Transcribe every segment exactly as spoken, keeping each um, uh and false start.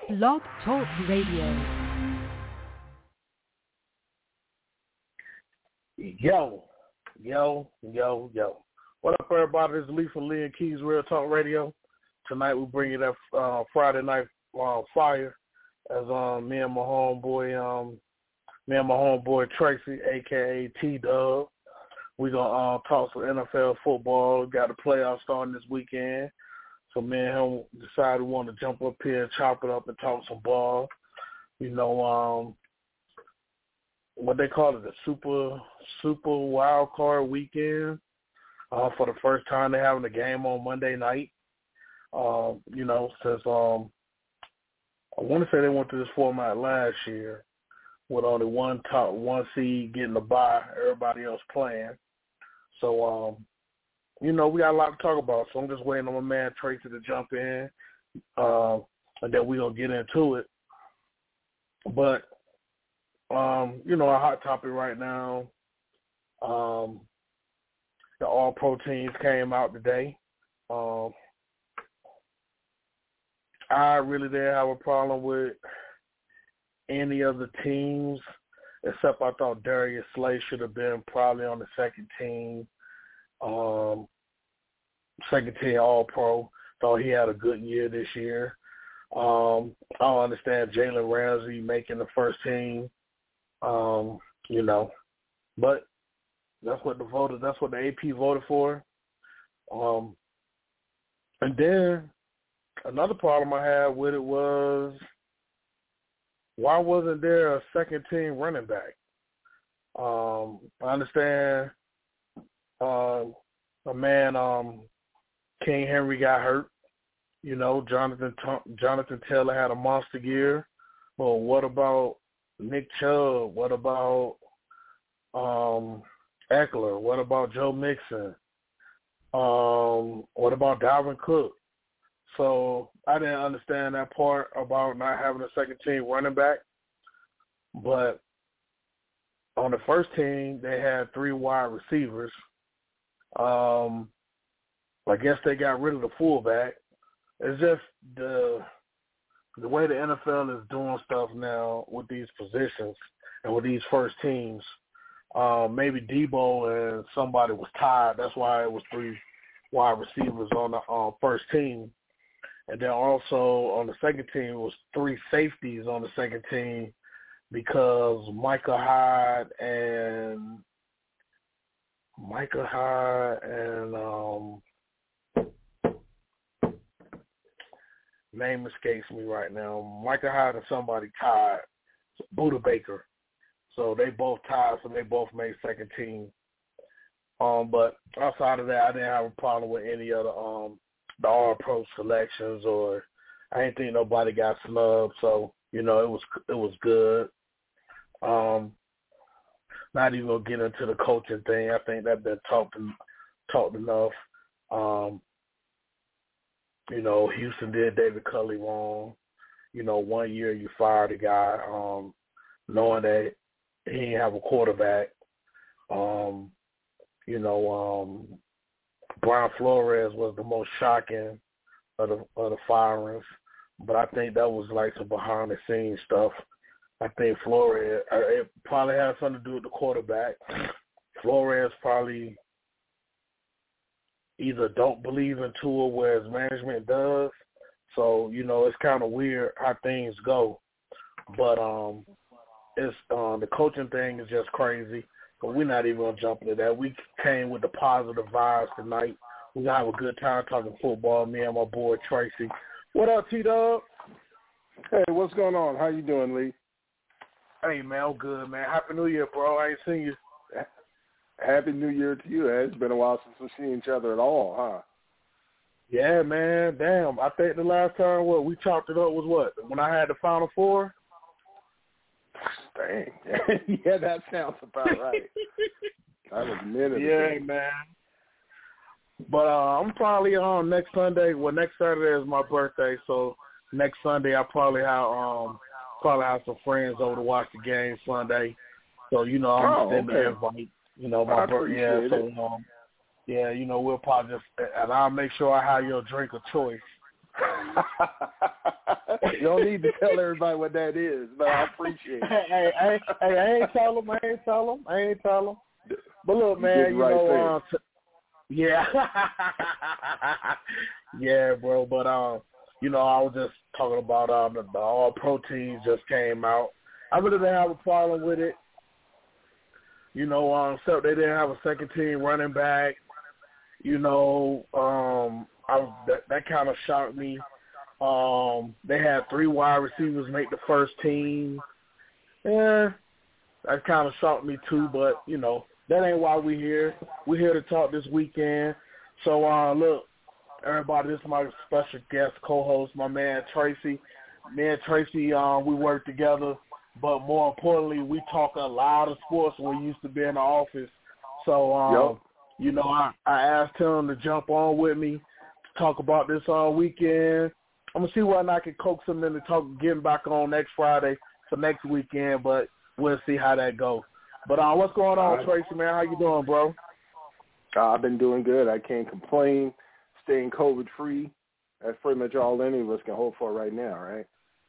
Blog Talk Radio. Yo, yo, yo, yo. What up, everybody? This is Lee from Lee and Keys Real Talk Radio. Tonight we bring you that uh, Friday Night uh, Fire as um, me and my homeboy, um, me and my homeboy Tracy, a k a. T-Dub. We're going to uh, talk some N F L football. Got the playoffs starting this weekend. So me and him decided we want to jump up here, chop it up, and talk some ball. You know, um, what they call it, the super super wild card weekend. Uh, for the first time, they're having a game on Monday night. Um, you know, since um, I want to say they went to this format last year with only one top one seed getting the bye, everybody else playing. So, um, you know, we got a lot to talk about. So I'm just waiting on my man Tracy to jump in, uh, and then we're gonna get into it. But Um, you know, a hot topic right now, um, the All-Pro teams came out today. Um, I really didn't have a problem with any of the teams, except I thought Darius Slay should have been probably on the second team, um, second team All-Pro. Thought he had a good year this year. Um, I don't understand Jalen Ramsey making the first team. Um, you know, but that's what the voters, that's what the A P voted for. Um, and then another problem I had with it was, why wasn't there a second team running back? Um, I understand uh, a man, um, King Henry got hurt. You know, Jonathan Jonathan Taylor had a monster year. But what about Nick Chubb? What about um, Eckler? What about Joe Mixon? Um, what about Dalvin Cook? So I didn't understand that part about not having a second team running back. But on the first team, they had three wide receivers. Um, I guess they got rid of the fullback. It's just the the way the N F L is doing stuff now with these positions and with these first teams. Uh, maybe Debo and somebody was tired. That's why it was three wide receivers on the uh, first team. And then also on the second team, it was three safeties on the second team because Micah Hyde and Micah Hyde and um, name escapes me right now. Micah Hyde and somebody tied, Buda Baker. So they both tied, so they both made second team. Um, but outside of that, I didn't have a problem with any of the um the All-Pro selections, or I didn't think nobody got snubbed. So you know, it was it was good. Um, not even gonna get into the coaching thing. I think that's been talked talked enough. Um, You know, Houston did David Culley wrong. You know, one year you fired a guy um, knowing that he didn't have a quarterback. Um, you know, um, Brian Flores was the most shocking of the, of the firings, but I think that was like some behind-the-scenes stuff. I think Flores, it probably had something to do with the quarterback. Flores probably either don't believe in Tua, whereas management does. So, you know, it's kind of weird how things go. But um, it's uh, the coaching thing is just crazy. But we're not even going to jump into that. We came with the positive vibes tonight. We're going to have a good time talking football, me and my boy Tracy. What up, T-Dub? Hey, what's going on? How you doing, Lee? Hey, man, I'm good, man. Happy New Year, bro. I ain't seen you. Happy New Year to you. It's been a while since we've seen each other at all, huh? Yeah, man. Damn. I think the last time what we chopped it up was what? When I had the Final Four? Dang. Yeah, that sounds about right. That was a minute yeah, ago. man. But uh, I'm probably on next Sunday. Well, next Saturday is my birthday, so next Sunday I probably have um probably have some friends over to watch the game Sunday. So you know I'm oh, sending okay. the invite. You know my birthday. Yeah, so um, yeah, you know we'll probably just and I'll make sure I have your drink of choice. You don't need to tell everybody what that is, but I appreciate it. Hey, hey, hey, I ain't tell them. I ain't tell them. I ain't tell them. But look, man, you, you right know, uh, t- yeah, yeah, bro. But um, you know, I was just talking about um, the, the all proteins just came out. I really didn't have a problem with it. You know, um, except they didn't have a second team running back. You know, um, I that, that kind of shocked me. Um, they had three wide receivers make the first team. Yeah, that kind of shocked me too. But you know, that ain't why we here. We're here to talk this weekend. So uh, look, everybody, this is my special guest co-host, my man Tracy. Me and Tracy, um, we work together. But more importantly, we talk a lot of sports when we used to be in the office. So, um, yep. you know, I, I asked him to jump on with me to talk about this all weekend. I'm going to see whether I can coax him into talk, getting back on next Friday for next weekend, but we'll see how that goes. But uh, what's going on, right. Tracy, man? How you doing, bro? Uh, I've been doing good. I can't complain. Staying COVID-free. That's pretty much all any of us can hope for right now, right?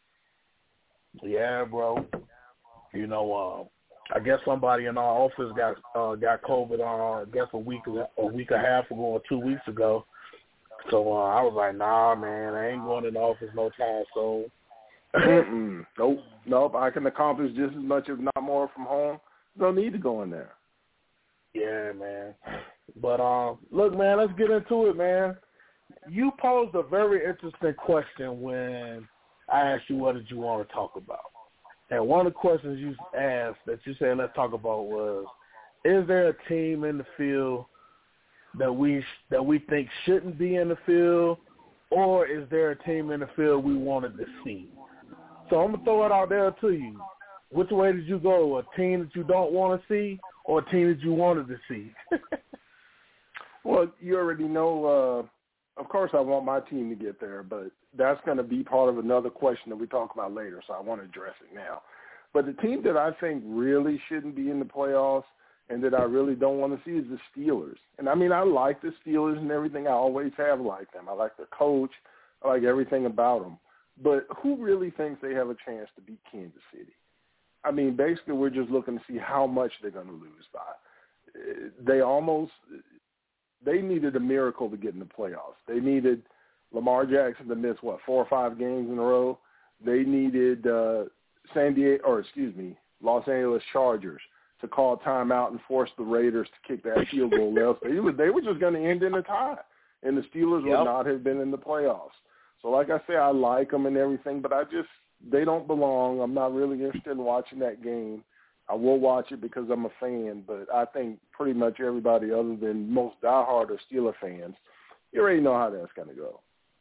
Yeah, bro. You know, uh, I guess somebody in our office got uh, got COVID. Uh, I guess a week a week and a half ago or two weeks ago. So uh, I was like, nah, man, I ain't going in the office no time soon. Mm-mm. Nope, nope. I can accomplish just as much, if not more, from home. No need to go in there. Yeah, man. But uh, look, man, let's get into it, man. You posed a very interesting question when I asked you what did you want to talk about. And one of the questions you asked that you said let's talk about was, is there a team in the field that we that we think shouldn't be in the field, or is there a team in the field we wanted to see? So I'm going to throw it out there to you. Which way did you go? A team that you don't want to see or a team that you wanted to see? Well, you already know, uh, of course I want my team to get there, but that's going to be part of another question that we talk about later, so I want to address it now. But the team that I think really shouldn't be in the playoffs and that I really don't want to see is the Steelers. And, I mean, I like the Steelers and everything. I always have liked them. I like their coach. I like everything about them. But who really thinks they have a chance to beat Kansas City? I mean, basically we're just looking to see how much they're going to lose by. They almost – they needed a miracle to get in the playoffs. They needed Lamar Jackson to miss, what, four or five games in a row. They needed uh, San Diego – or, excuse me, Los Angeles Chargers to call timeout and force the Raiders to kick that field goal. Else they were, they were just going to end in a tie, and the Steelers yep. would not have been in the playoffs. So, like I say, I like them and everything, but I just – they don't belong. I'm not really interested in watching that game. I will watch it because I'm a fan, but I think pretty much everybody other than most diehard or Steeler fans, you already know how that's going to go.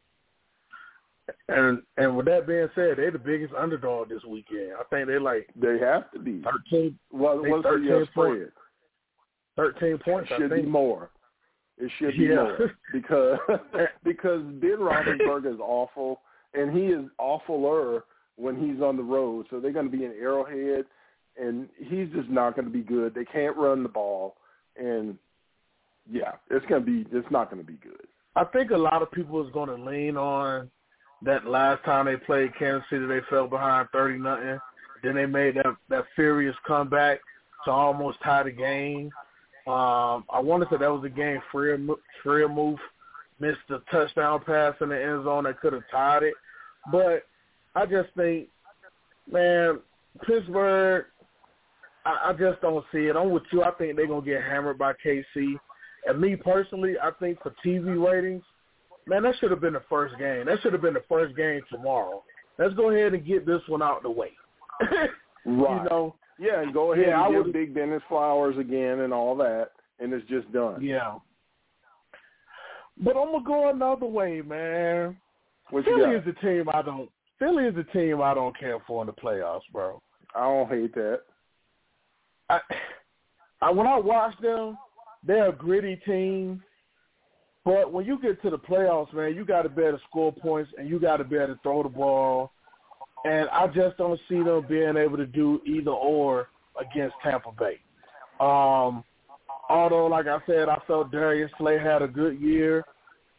And and with that being said, they're the biggest underdog this weekend. I think they're like they have to be thirteen. Well, what's the spread? Thirteen points. It should I think. be more. It should be yeah. more because because Ben Roethlisberger is awful, and he is awfuler when he's on the road. So they're going to be in Arrowhead, and he's just not going to be good. They can't run the ball, and yeah, it's going to be it's not going to be good. I think a lot of people is going to lean on that last time they played Kansas City, they fell behind thirty nothing. Then they made that, that furious comeback to almost tie the game. Um, I want to say that was the game Freiermuth missed a touchdown pass in the end zone that could have tied it. But I just think, man, Pittsburgh, I, I just don't see it. I'm with you. I think they're going to get hammered by K C. And me personally, I think for T V ratings, man, that should have been the first game. That should have been the first game tomorrow. Let's go ahead and get this one out the way. Right. You know? Yeah, and go ahead yeah, and I give would, Big Ben his flowers again and all that, and it's just done. Yeah. But I'm going to go another way, man. What Philly you got? is the team I don't – Philly is the team I don't care for in the playoffs, bro. I don't hate that. I, I when I watch them, they're a gritty team. But when you get to the playoffs, man, you got to be able to score points and you got to be able to throw the ball. And I just don't see them being able to do either or against Tampa Bay. Um, although, like I said, I felt Darius Slay had a good year.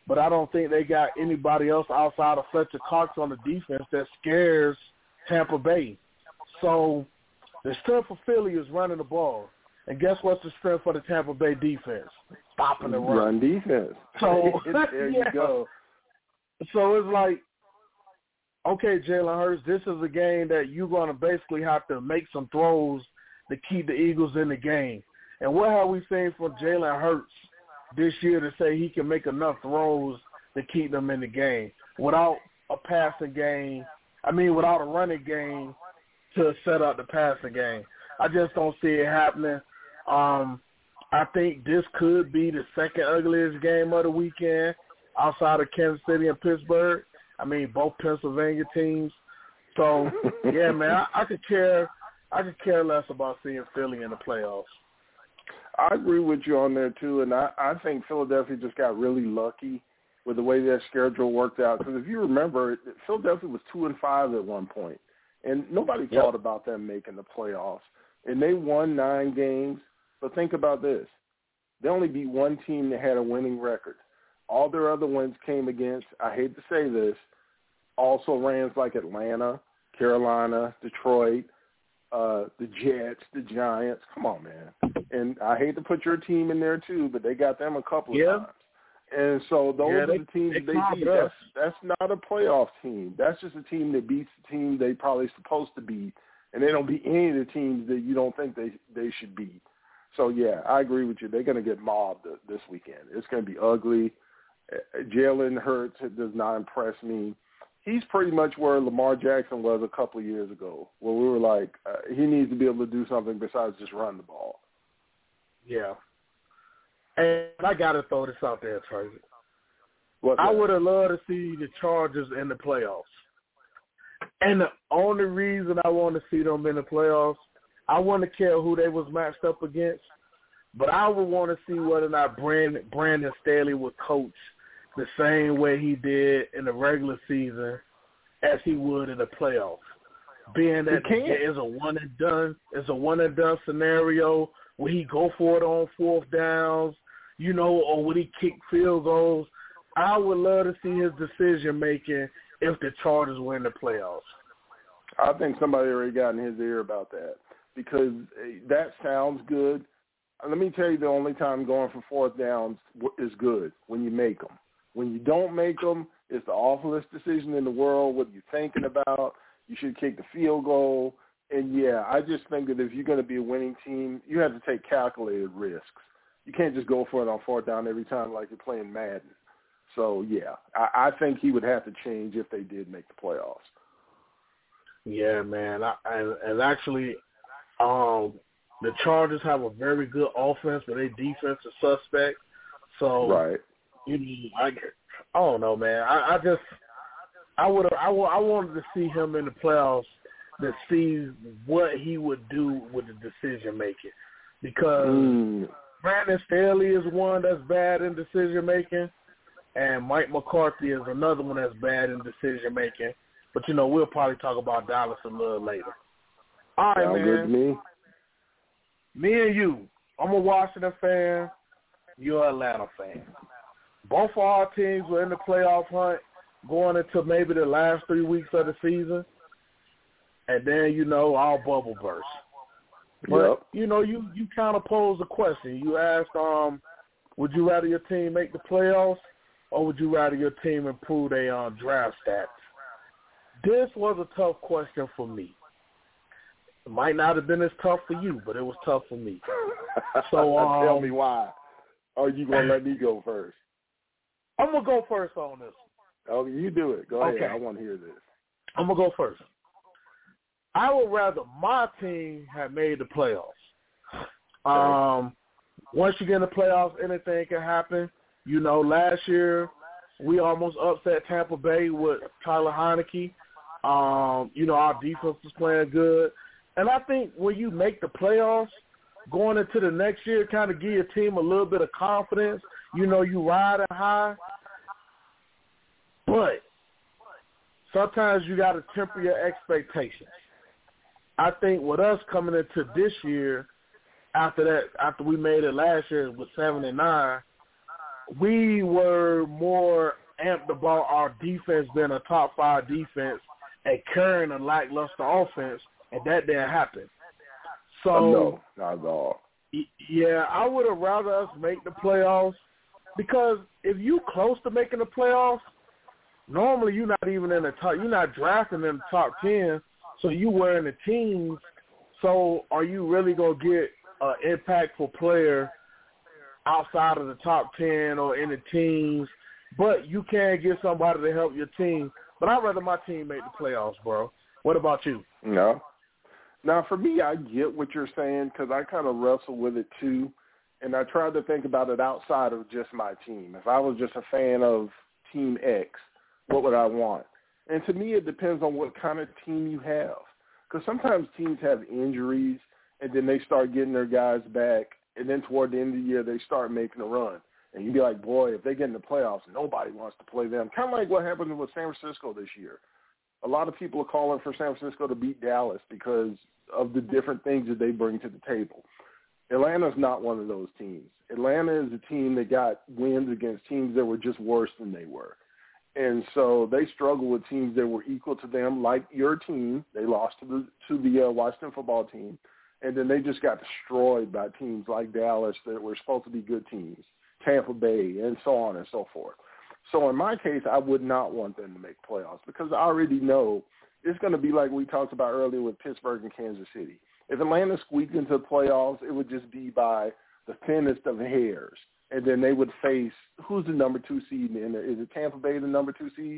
but I don't think they got anybody else outside of Fletcher Cox on the defense that scares Tampa Bay. So the strength for Philly is running the ball. And guess what's the strength for the Tampa Bay defense? Stopping the run. Run defense. So there yeah. you go. So it's like, okay, Jalen Hurts, this is a game that you're going to basically have to make some throws to keep the Eagles in the game. And what have we seen from Jalen Hurts this year to say he can make enough throws to keep them in the game without a passing game, I mean without a running game to set up the passing game? I just don't see it happening. Um, I think this could be the second ugliest game of the weekend outside of Kansas City and Pittsburgh. I mean, both Pennsylvania teams. So, yeah, man, I, I could care I could care less about seeing Philly in the playoffs. I agree with you on there, too, and I, I think Philadelphia just got really lucky with the way their schedule worked out. Because if you remember, Philadelphia was two and five at one point, and nobody yep. thought about them making the playoffs. And they won nine games. But think about this. They only beat one team that had a winning record. All their other wins came against, I hate to say this, also rans like Atlanta, Carolina, Detroit, uh, the Jets, the Giants. Come on, man. And I hate to put your team in there too, but they got them a couple of yeah. times. And so those yeah, are they, the teams they that they beat. Us. That's, that's not a playoff team. That's just a team that beats the team they probably supposed to beat. And they don't beat any of the teams that you don't think they they should beat. So, yeah, I agree with you. They're going to get mobbed this weekend. It's going to be ugly. Jalen Hurts does not impress me. He's pretty much where Lamar Jackson was a couple of years ago, where we were like, uh, he needs to be able to do something besides just run the ball. Yeah. And I got to throw this out there, Tracy. What's I that? would have loved to see the Chargers in the playoffs. And the only reason I want to see them in the playoffs, I wouldn't care who they was matched up against, but I would want to see whether or not Brandon, Brandon Staley would coach the same way he did in the regular season as he would in the playoffs. Being that it's a one and done, it's a one and done scenario where he go for it on fourth downs, you know, or would he kick field goals. I would love to see his decision making if the Chargers win the playoffs. I think somebody already got in his ear about that because that sounds good. Let me tell you, the only time going for fourth downs is good when you make them. When you don't make them, it's the awfulest decision in the world. What are you thinking about? You should kick the field goal. And, yeah, I just think that if you're going to be a winning team, you have to take calculated risks. You can't just go for it on fourth down every time like you're playing Madden. So, yeah, I, I think he would have to change if they did make the playoffs. Yeah, man. I, and, and actually, um, the Chargers have a very good offense, but their defense is suspect. So, right. you know, I, I don't know, man. I, I just I would I, I wanted to see him in the playoffs to see what he would do with the decision making, because mm. Brandon Staley is one that's bad in decision making, and Mike McCarthy is another one that's bad in decision making. But you know, we'll probably talk about Dallas a little later. All right, Sound man. good to me. Me and you. I'm a Washington fan. You're an Atlanta fan. Both of our teams were in the playoff hunt going into maybe the last three weeks of the season. And then, you know, our bubble burst. But, yep. you know, you, you kind of posed a question. You asked, um, would you rather your team make the playoffs or would you rather your team improve their um, draft stats? This was a tough question for me. It might not have been as tough for you, but it was tough for me. So um, tell me why. Or are you going to let me go first? I'm going to go first on this. Oh, you do it. Go okay. ahead. I want to hear this. I'm going to go first. I would rather my team have made the playoffs. Um, once you get in the playoffs, anything can happen. You know, last year we almost upset Tampa Bay with Tyler Heineke. Um, you know, our defense was playing good. And I think when you make the playoffs, going into the next year, kind of give your team a little bit of confidence. You know, you riding high. But sometimes you got to temper your expectations. I think with us coming into this year, after that, after we made it last year with seven and nine, we were more amped about our defense being a top five defense and carrying a lackluster offense, and that didn't happen. So, uh, no, not at all. Yeah, I would have rather us make the playoffs because if you close to making the playoffs, normally you're not even in the top. You're not drafting in the top ten, so you wearing the teams. So are you really gonna get an impactful player outside of the top ten or in the teams? But you can get somebody to help your team. But I'd rather my team make the playoffs, bro. What about you? No. Now, for me, I get what you're saying because I kind of wrestle with it too, and I tried to think about it outside of just my team. If I was just a fan of Team X, what would I want? And to me, it depends on what kind of team you have because sometimes teams have injuries, and then they start getting their guys back, and then toward the end of the year, they start making a run. And you'd be like, boy, if they get in the playoffs, nobody wants to play them. Kind of like what happened with San Francisco this year. A lot of people are calling for San Francisco to beat Dallas because of the different things that they bring to the table. Atlanta's not one of those teams. Atlanta is a team that got wins against teams that were just worse than they were. And so they struggle with teams that were equal to them, like your team. They lost to the to the uh, Washington football team. And then they just got destroyed by teams like Dallas that were supposed to be good teams, Tampa Bay, and so on and so forth. So in my case, I would not want them to make playoffs because I already know it's going to be like we talked about earlier with Pittsburgh and Kansas City. If Atlanta squeaked into the playoffs, it would just be by the thinnest of hairs. And then they would face, who's the number two seed in there? Is it Tampa Bay the number two seed?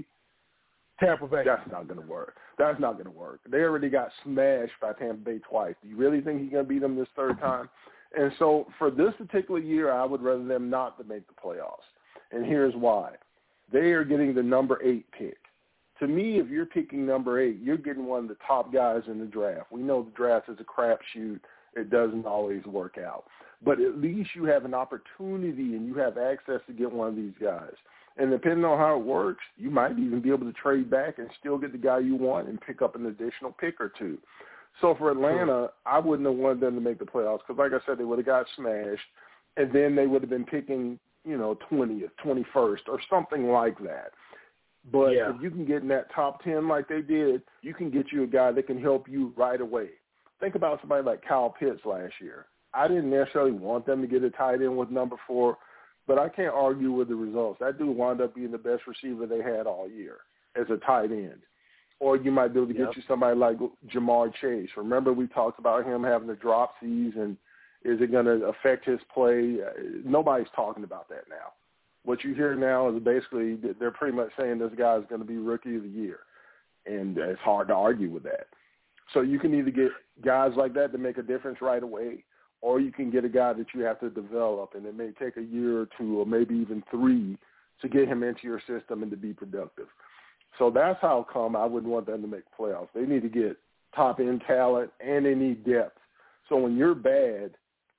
Tampa Bay. That's not going to work. That's not going to work. They already got smashed by Tampa Bay twice. Do you really think he's going to beat them this third time? And so for this particular year, I would rather them not to make the playoffs. And here's why. They are getting the number eight pick. To me, if you're picking number eight, you're getting one of the top guys in the draft. We know the draft is a crapshoot. It doesn't always work out. But at least you have an opportunity and you have access to get one of these guys. And depending on how it works, you might even be able to trade back and still get the guy you want and pick up an additional pick or two. So for Atlanta, sure. I wouldn't have wanted them to make the playoffs because, like I said, they would have got smashed, and then they would have been picking, you know, twentieth, twenty-first, or something like that. But yeah. if you can get in that top ten like they did, you can get you a guy that can help you right away. Think about somebody like Kyle Pitts last year. I didn't necessarily want them to get a tight end with number four, but I can't argue with the results. That dude wound up being the best receiver they had all year as a tight end. Or you might be able to yep. get you somebody like Jamar Chase. Remember we talked about him having a drop season. Is it going to affect his play? Nobody's talking about that now. What you hear now is basically they're pretty much saying this guy is going to be rookie of the year, and it's hard to argue with that. So you can either get guys like that to make a difference right away, or you can get a guy that you have to develop, and it may take a year or two or maybe even three to get him into your system and to be productive. So that's how come I wouldn't want them to make playoffs. They need to get top-end talent, and they need depth. So when you're bad,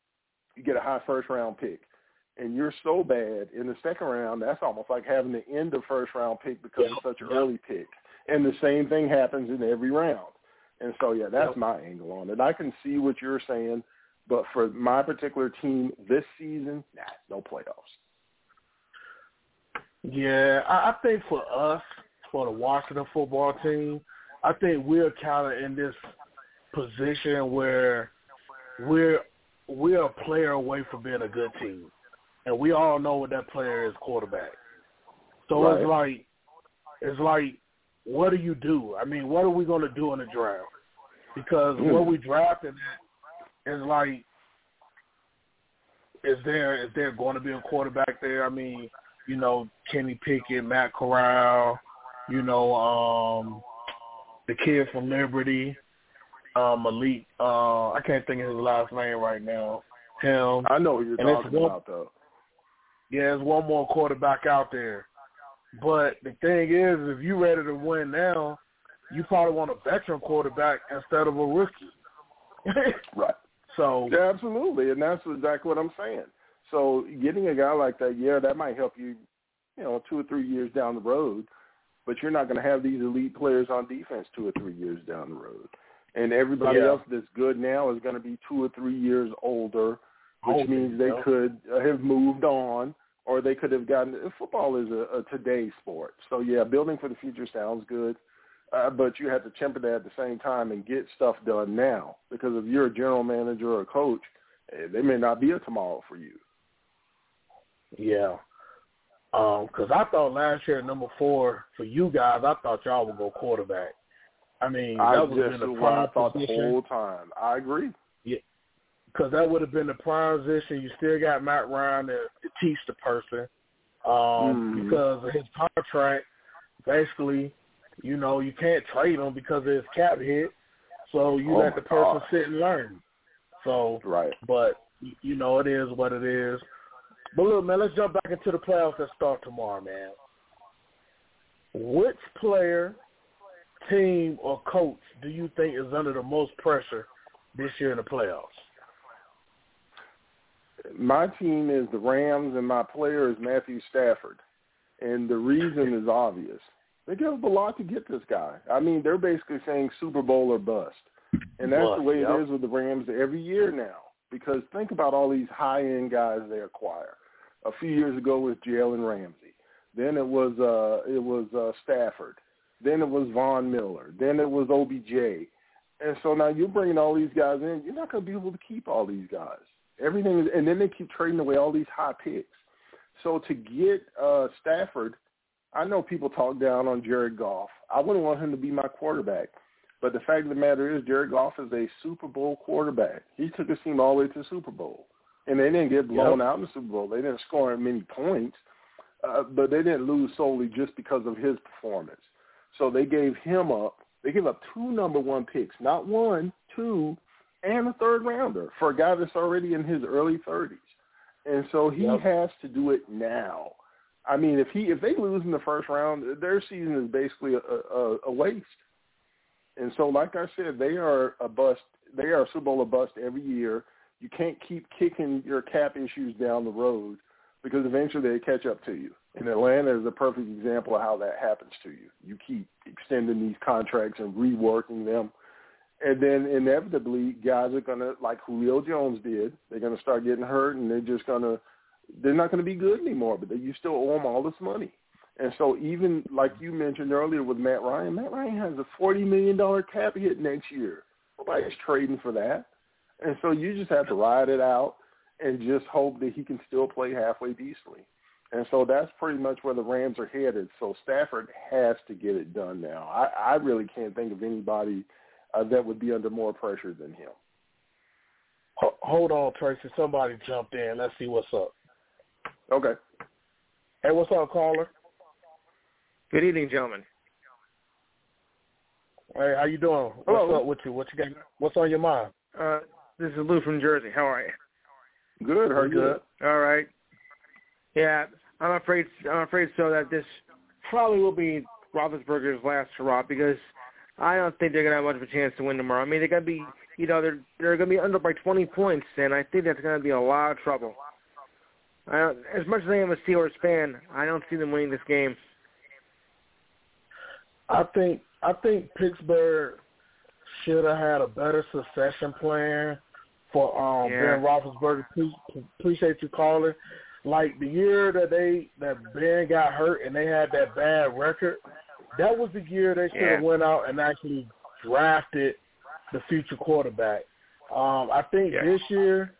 you get a high first-round pick. And you're so bad in the second round, that's almost like having the end of first-round pick because yep. it's such an yep. early pick. And the same thing happens in every round. And so, yeah, that's yep. my angle on it. I can see what you're saying, but for my particular team this season, nah, no playoffs. Yeah, I, I think for us, for the Washington football team, I think we're kind of in this position where we're we're a player away from being a good team. And we all know what that player is, quarterback. So right. it's like, it's like, what do you do? I mean, what are we going to do in the draft? Because mm. what we drafted is like, is there is there going to be a quarterback there? I mean, you know, Kenny Pickett, Matt Corral, you know, um, the kid from Liberty, um, Malik. Uh, I can't think of his last name right now. Him. I know who you're and talking one, about, though. Yeah, there's one more quarterback out there. But the thing is, if you're ready to win now, you probably want a veteran quarterback instead of a rookie. Right. So yeah, absolutely, and that's exactly what I'm saying. So getting a guy like that, yeah, that might help you, you know, two or three years down the road, but you're not going to have these elite players on defense two or three years down the road. And everybody yeah. else that's good now is going to be two or three years older, which Older, means they yeah. could uh, have moved on, or they could have gotten – football is a, a today sport. So, yeah, building for the future sounds good, uh, but you have to temper that at the same time and get stuff done now, because if you're a general manager or a coach, there may not be a tomorrow for you. Yeah. Because um, I thought last year, number four, for you guys, I thought y'all would go quarterback. I mean, I that would have just been the what I prime thought position. the whole time. I agree. Yeah, because that would have been the prime position. You still got Matt Ryan to, to teach the person, um, mm. because of his contract. Basically, you know, you can't trade him because of his cap hit. So you oh let the person gosh. sit and learn. So, right. But you know, it is what it is. But look, man, let's jump back into the playoffs that start tomorrow, man. Which player, team, or coach do you think is under the most pressure this year in the playoffs? My team is the Rams, and my player is Matthew Stafford. And the reason is obvious. They give up a lot to get this guy. I mean, they're basically saying Super Bowl or bust. And that's Bust, the way yep. it is with the Rams every year now. Because think about all these high-end guys they acquire. A few years ago it was Jalen Ramsey. Then it was uh, it was uh, Stafford. Then it was Von Miller. Then it was O B J. And so now you're bringing all these guys in. You're not going to be able to keep all these guys. Everything is, and then they keep trading away all these high picks. So to get uh, Stafford, I know people talk down on Jared Goff. I wouldn't want him to be my quarterback. But the fact of the matter is, Jared Goff is a Super Bowl quarterback. He took his team all the way to the Super Bowl. And they didn't get blown yep. out in the Super Bowl. They didn't score many points, uh, but they didn't lose solely just because of his performance. So they gave him up. They gave up two number one picks, not one, two, and a third rounder for a guy that's already in his early thirties. And so he yep. has to do it now. I mean, if he if they lose in the first round, their season is basically a, a, a waste. And so, like I said, they are a bust. They are a Super Bowl or bust every year. You can't keep kicking your cap issues down the road because eventually they catch up to you. And Atlanta is a perfect example of how that happens to you. You keep extending these contracts and reworking them. And then inevitably guys are going to, like Julio Jones did, they're going to start getting hurt and they're just going to, they're not going to be good anymore, but they, you still owe them all this money. And so even like you mentioned earlier with Matt Ryan, Matt Ryan has a forty million dollars cap hit next year. Nobody's trading for that. And so you just have to ride it out and just hope that he can still play halfway decently. And so that's pretty much where the Rams are headed. So Stafford has to get it done now. I, I really can't think of anybody uh, that would be under more pressure than him. Hold on, Tracy. Somebody jumped in. Let's see what's up. Okay. Hey, what's up, caller? Good evening, gentlemen. Hey, how you doing? Hello. What's up with you? What you got? What's on your mind? Uh, this is Lou from Jersey. How are you? Good. How are you? Good. All right. Yeah, I'm afraid. I'm afraid so that this probably will be Roethlisberger's last hurrah because I don't think they're gonna have much of a chance to win tomorrow. I mean, they're gonna be, you know, they're they're gonna be under by twenty points, and I think that's gonna be a lot of trouble. I don't, as much as I am a Steelers fan, I don't see them winning this game. I think I think Pittsburgh should have had a better succession plan for um, yeah. Ben Roethlisberger. Appreciate you calling. Like the year that they that Ben got hurt and they had that bad record, that was the year they should have yeah. went out and actually drafted the future quarterback. Um, I think yeah. this year,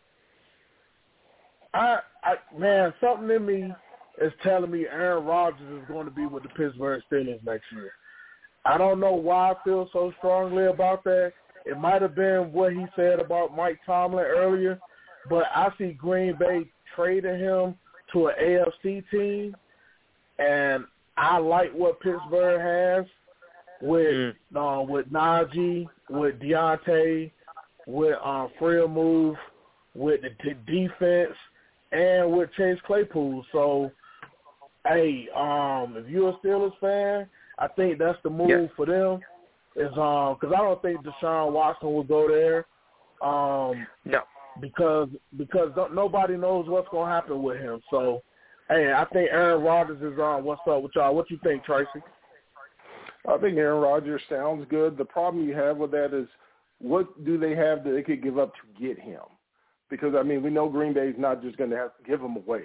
I, I man, something in me is telling me Aaron Rodgers is going to be with the Pittsburgh Steelers next year. I don't know why I feel so strongly about that. It might have been what he said about Mike Tomlin earlier, but I see Green Bay trading him to an A F C team, and I like what Pittsburgh has with mm. uh, with Najee, with Deontay, with um, Freiermuth, with the t- defense, and with Chase Claypool. So, hey, um, if you're a Steelers fan, I think that's the move yep. for them. Is um because I don't think Deshaun Watson will go there. Um, no. Because because nobody knows what's going to happen with him. So, hey, I think Aaron Rodgers is on. What's up with y'all? What you think, Tracy? I think Aaron Rodgers sounds good. The problem you have with that is what do they have that they could give up to get him? Because, I mean, we know Green Bay is not just going to have to give him away.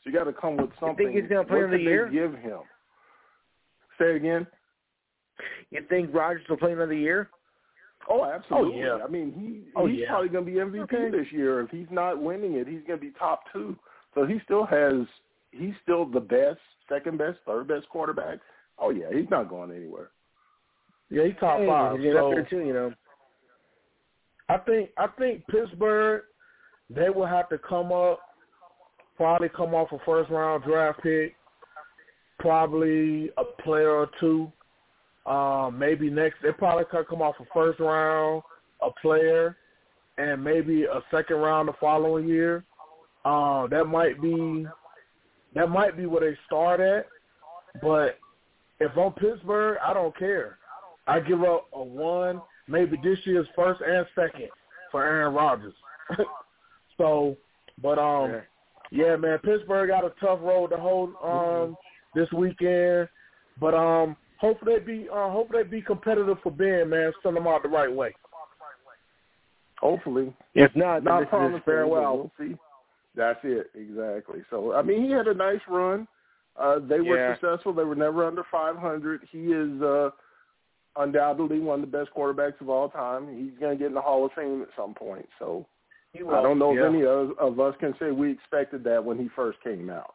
So you got to come with something. You think he's going to play what another could year? they give him? Say it again. You think Rodgers will play another year? Oh, absolutely. Oh, yeah. I mean, he oh, he's yeah. probably going to be M V P Okay. this year. If he's not winning it, he's going to be top two. So he still has – he's still the best, second best, third best quarterback. Oh, yeah, he's not going anywhere. Yeah, he's top Hey, five. he's So up there too, you know. I think I think Pittsburgh, they will have to come up, probably come off a first round draft pick, probably a player or two. Um, maybe next they probably could come off a first round, a player, and maybe a second round the following year. Uh, that might be that might be where they start at. But if I'm Pittsburgh, I don't care. I give up a one, maybe this year's first and second for Aaron Rodgers. so, but um, Yeah. yeah, man, Pittsburgh got a tough road to hold um Mm-hmm. this weekend. But um, hopefully they be uh, hopefully they be competitive for Ben, man. Send them out the right way. Hopefully. If not, then Not this is promising, his farewell. but we'll see. That's it, exactly. So, I mean, he had a nice run. Uh, they were Yeah. successful. They were never under five hundred. He is uh, undoubtedly one of the best quarterbacks of all time. He's going to get in the Hall of Fame at some point. So I don't know yeah. if any of, of us can say we expected that when he first came out.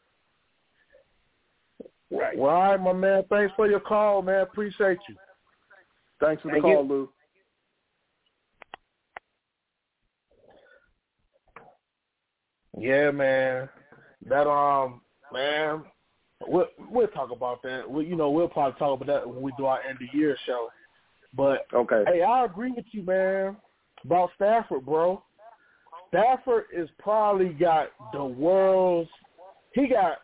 Right. Well, all right, my man. Thanks for your call, man. Appreciate you. Thanks for the Thank call, you. Lou. Yeah, man. That um, man. We'll we'll talk about that. We, you know, we'll probably talk about that when we do our end of year show. But Okay. hey, I agree with you, man, about Stafford, bro. Stafford is probably got the world's. He got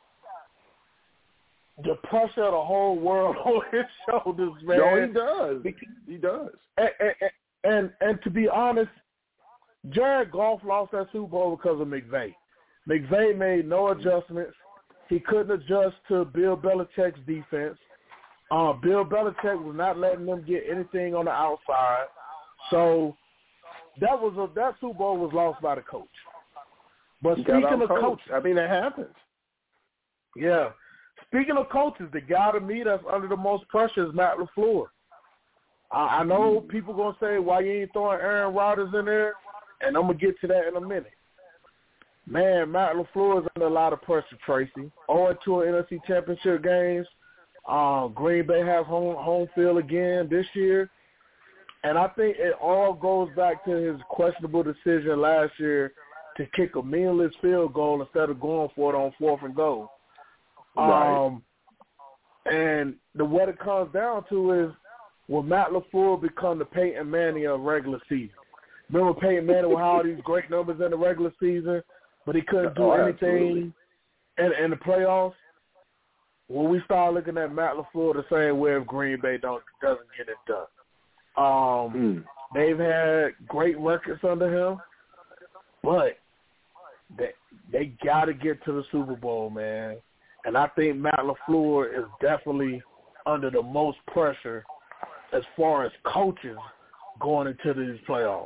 the pressure of the whole world on his shoulders, man. No, he does. He does. And, and, and and to be honest, Jared Goff lost that Super Bowl because of McVay. McVay made no adjustments. He couldn't adjust to Bill Belichick's defense. Uh, Bill Belichick was not letting them get anything on the outside. So that was a, that Super Bowl was lost by the coach. But He got speaking of out-coached. coaches, I mean, it happens. yeah. Speaking of coaches, the guy to me that's under the most pressure is Matt LaFleur. I, I know people going to say, why you ain't throwing Aaron Rodgers in there? And I'm going to get to that in a minute. Man, Matt LaFleur is under a lot of pressure, Tracy. oh two N F C Championship games. Uh, Green Bay has home, home field again this year. And I think it all goes back to his questionable decision last year to kick a meaningless field goal instead of going for it on fourth and goal. Right. Um, and the what it comes down to is, will Matt LaFleur become the Peyton Manning of regular season? Remember Peyton Manning with all these great numbers in the regular season, but he couldn't do Oh, anything in, in the playoffs? Well, we start looking at Matt LaFleur the same way if Green Bay don't doesn't get it done. Um, Mm. They've had great records under him, but they they got to get to the Super Bowl, man. And I think Matt LaFleur is definitely under the most pressure as far as coaches going into these playoffs.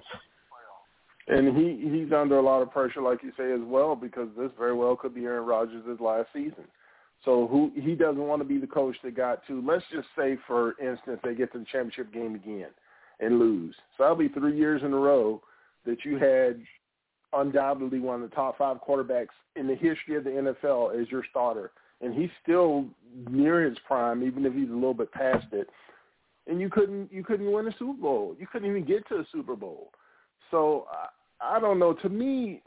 And he, he's under a lot of pressure, like you say, as well, because this very well could be Aaron Rodgers' last season. So who he doesn't want to be the coach that got to, let's just say, for instance, they get to the championship game again and lose. So that'll be three years in a row that you had undoubtedly one of the top five quarterbacks in the history of the N F L as your starter. And he's still near his prime, even if he's a little bit past it. And you couldn't you couldn't win a Super Bowl. You couldn't even get to a Super Bowl. So I, I don't know. To me,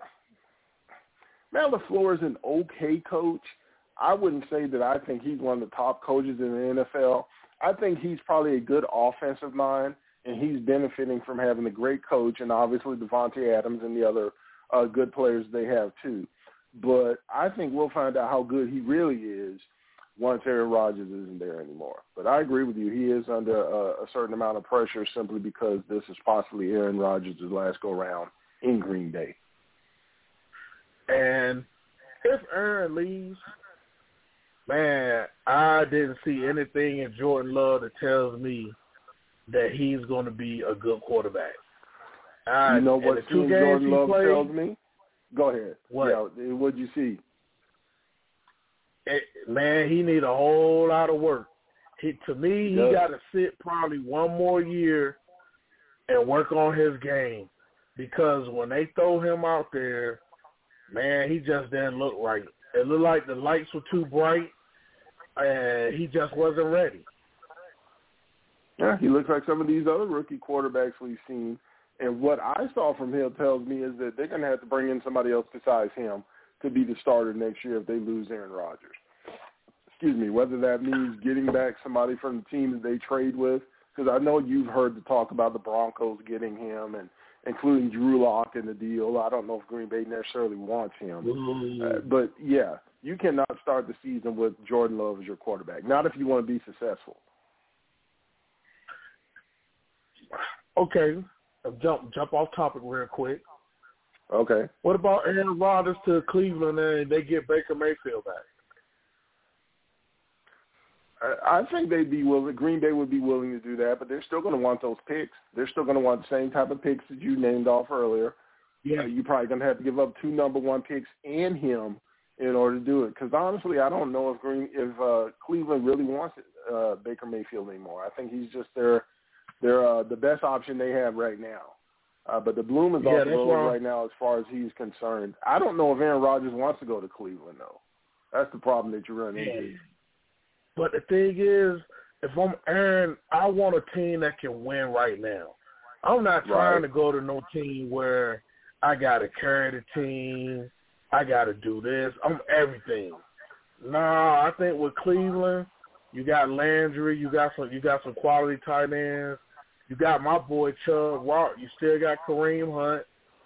Matt LaFleur is an okay coach. I wouldn't say that I think he's one of the top coaches in the N F L. I think he's probably a good offensive mind, and he's benefiting from having a great coach and obviously Devontae Adams and the other uh, good players they have too. But I think we'll find out how good he really is once Aaron Rodgers isn't there anymore. But I agree with you. He is under a, a certain amount of pressure simply because this is possibly Aaron Rodgers' last go-round in Green Bay. And if Aaron leaves, man, I didn't see anything in Jordan Love that tells me that he's going to be a good quarterback. I, You know what the two team games Jordan he Love played, tells me? Go ahead. What? Yeah, what'd you see? it, man, he need a whole lot of work. He, to me, he yeah. got to sit probably one more year and work on his game, because when they throw him out there, man, he just didn't look right. It looked like the lights were too bright, and he just wasn't ready. Yeah, he looks like some of these other rookie quarterbacks we've seen. And what I saw from him tells me is that they're going to have to bring in somebody else besides him to be the starter next year if they lose Aaron Rodgers. Excuse me, whether that means getting back somebody from the team that they trade with, because I know you've heard the talk about the Broncos getting him and including Drew Lock in the deal. I don't know if Green Bay necessarily wants him. Mm-hmm. Uh, but, yeah, you cannot start the season with Jordan Love as your quarterback, not if you want to be successful. Okay, jump jump off topic real quick. Okay. What about Aaron Rodgers to Cleveland and they get Baker Mayfield back? I think they'd be willing. Green Bay would be willing to do that, but they're still going to want those picks. They're still going to want the same type of picks that you named off earlier. Yeah, uh, you're probably going to have to give up two number one picks and him in order to do it. Because honestly, I don't know if Green, if uh, Cleveland really wants uh, Baker Mayfield anymore. I think he's just their their uh, the best option they have right now. Uh, but the bloom is yeah, off the road wrong. right now as far as he's concerned. I don't know if Aaron Rodgers wants to go to Cleveland though. That's the problem that you run into. But the thing is, if I'm Aaron, I want a team that can win right now. I'm not trying right. to go to no team where I got to carry the team, I got to do this. I'm everything. Nah, I think with Cleveland, you got Landry, you got some, you got some quality tight ends. You got my boy Chubb Wart. You still got Kareem Hunt.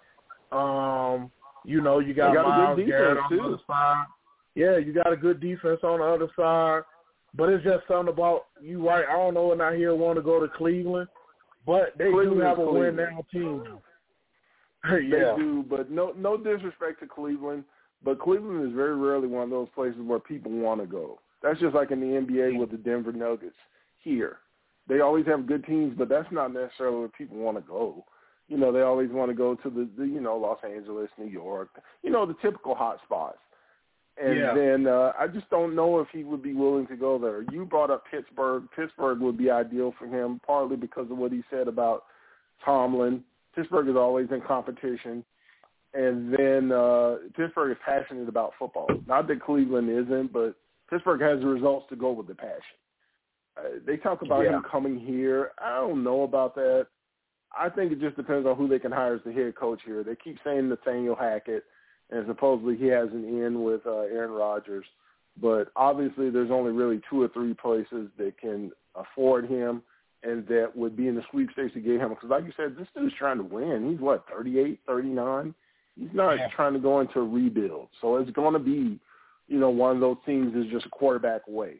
Um, you know, you got, got Myles Garrett on too. the other side. Yeah, you got a good defense on the other side. But it's just something about you, right? I don't know when I hear want to go to Cleveland, but they Cleveland do have a Cleveland. win now team. They yeah. do, but no, no disrespect to Cleveland, but Cleveland is very rarely one of those places where people want to go. That's just like in the N B A with the Denver Nuggets here. They always have good teams, but that's not necessarily where people want to go. You know, they always want to go to the, the you know, Los Angeles, New York, you know, the typical hot spots. And yeah. then uh, I just don't know if he would be willing to go there. You brought up Pittsburgh. Pittsburgh would be ideal for him, partly because of what he said about Tomlin. Pittsburgh is always in competition. And then uh, Pittsburgh is passionate about football. Not that Cleveland isn't, but Pittsburgh has the results to go with the passion. Uh, they talk about yeah. him coming here. I don't know about that. I think it just depends on who they can hire as the head coach here. They keep saying Nathaniel Hackett. And supposedly he has an in with uh, Aaron Rodgers. But obviously there's only really two or three places that can afford him and that would be in the sweepstakes to get him. Because like you said, this dude's trying to win. He's, what, thirty-eight, thirty-nine? He's not yeah. trying to go into a rebuild. So it's going to be, you know, one of those teams that's just a quarterback away.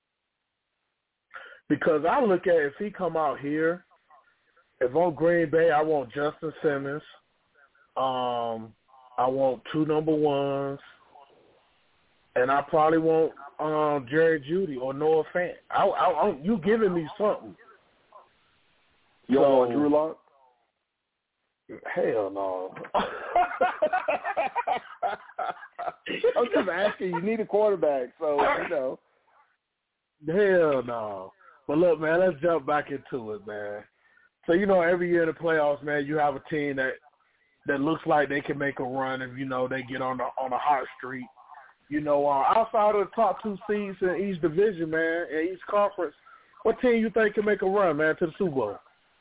Because I look at if he come out here, if I'm Green Bay, I want Justin Simmons. Um I want two number ones, and I probably want um, Jerry Jeudy or Noah Fant. I, I, I, you giving me something. You so, don't want Drew Lock? Hell no. I'm just asking. You need a quarterback, so, you know. Hell no. But look, man, let's jump back into it, man. So, you know, every year in the playoffs, man, you have a team that that looks like they can make a run if, you know, they get on the on a hot streak. You know, uh, outside of the top two seeds in each division, man, in each conference, what team you think can make a run, man, to the Super Bowl?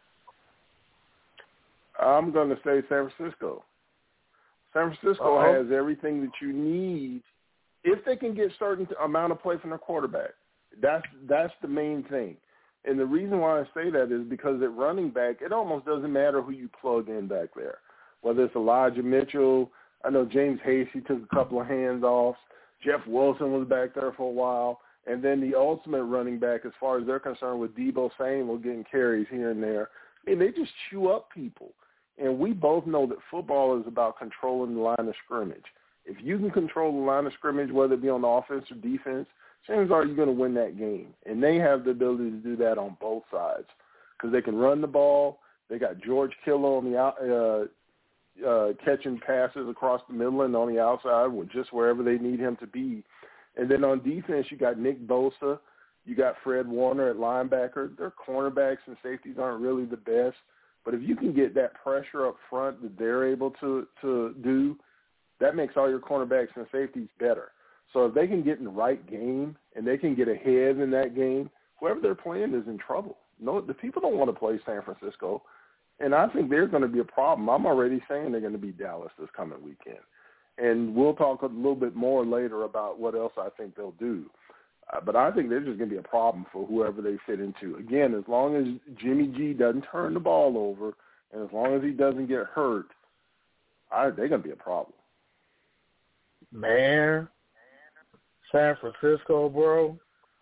I'm going to say San Francisco. San Francisco Uh-oh. has everything that you need if they can get certain amount of play from their quarterback. That's that's the main thing. And the reason why I say that is because at running back, it almost doesn't matter who you plug in back there. Whether it's Elijah Mitchell, I know James Hasty took a couple of hands-offs. Jeff Wilson was back there for a while. And then the ultimate running back, as far as they're concerned, with Deebo Samuel getting carries here and there. I mean, they just chew up people. And we both know that football is about controlling the line of scrimmage. If you can control the line of scrimmage, whether it be on the offense or defense, chances are you're going to win that game. And they have the ability to do that on both sides because they can run the ball. They got George Kittle on the out, uh, uh, catching passes across the middle and on the outside, just wherever they need him to be. And then on defense, you got Nick Bosa, you got Fred Warner at linebacker. Their cornerbacks and safeties aren't really the best, but if you can get that pressure up front that they're able to to do, that makes all your cornerbacks and safeties better. So if they can get in the right game and they can get ahead in that game, whoever they're playing is in trouble. No, the people don't want to play San Francisco, and I think they're going to be a problem. I'm already saying they're going to beat Dallas this coming weekend. And we'll talk a little bit more later about what else I think they'll do. Uh, but I think they're just going to be a problem for whoever they fit into. Again, as long as Jimmy G doesn't turn the ball over and as long as he doesn't get hurt, I, they're going to be a problem. Man, San Francisco, bro.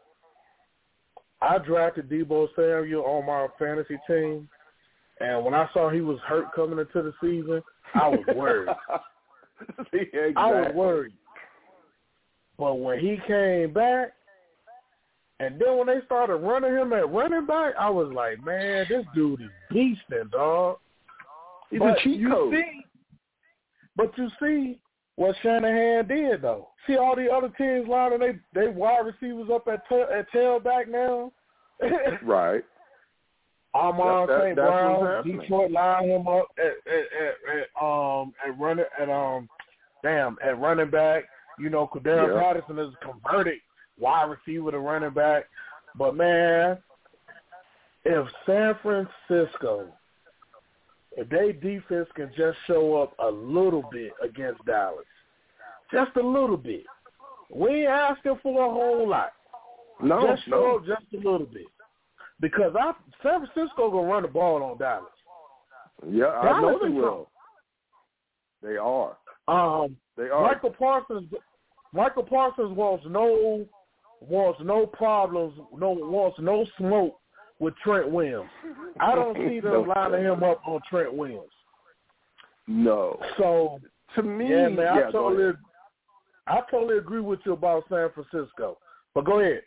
I drafted Deebo Samuel on my fantasy team, and when I saw he was hurt coming into the season, I was worried. See, exactly. I was worried. But when he came back, and then when they started running him at running back, I was like, man, this dude is beasting, dog. He's but a cheat you code. See, but you see what Shanahan did, though. See all the other teams lining they they wide receivers up at ta- at tailback now. Right. Amon that, Saint that, Brown, Detroit line him up at, at, at, at um at running at um damn at running back. You know, Cordell yeah. Patterson is converted wide receiver to running back. But man, if San Francisco, if their defense can just show up a little bit against Dallas, just a little bit, we ain't asking for a whole lot. No, just show no. up just a little bit. Because I, San Francisco going to run the ball on Dallas. Yeah, I Dallas know they is will. They are. Um, They are. Michael Parsons. Michael Parsons wants no wants no problems. No wants no smoke with Trent Williams. I don't see them no, lining him up on Trent Williams. No. So to me, yeah, man, yeah, I totally, I totally agree with you about San Francisco. But go ahead.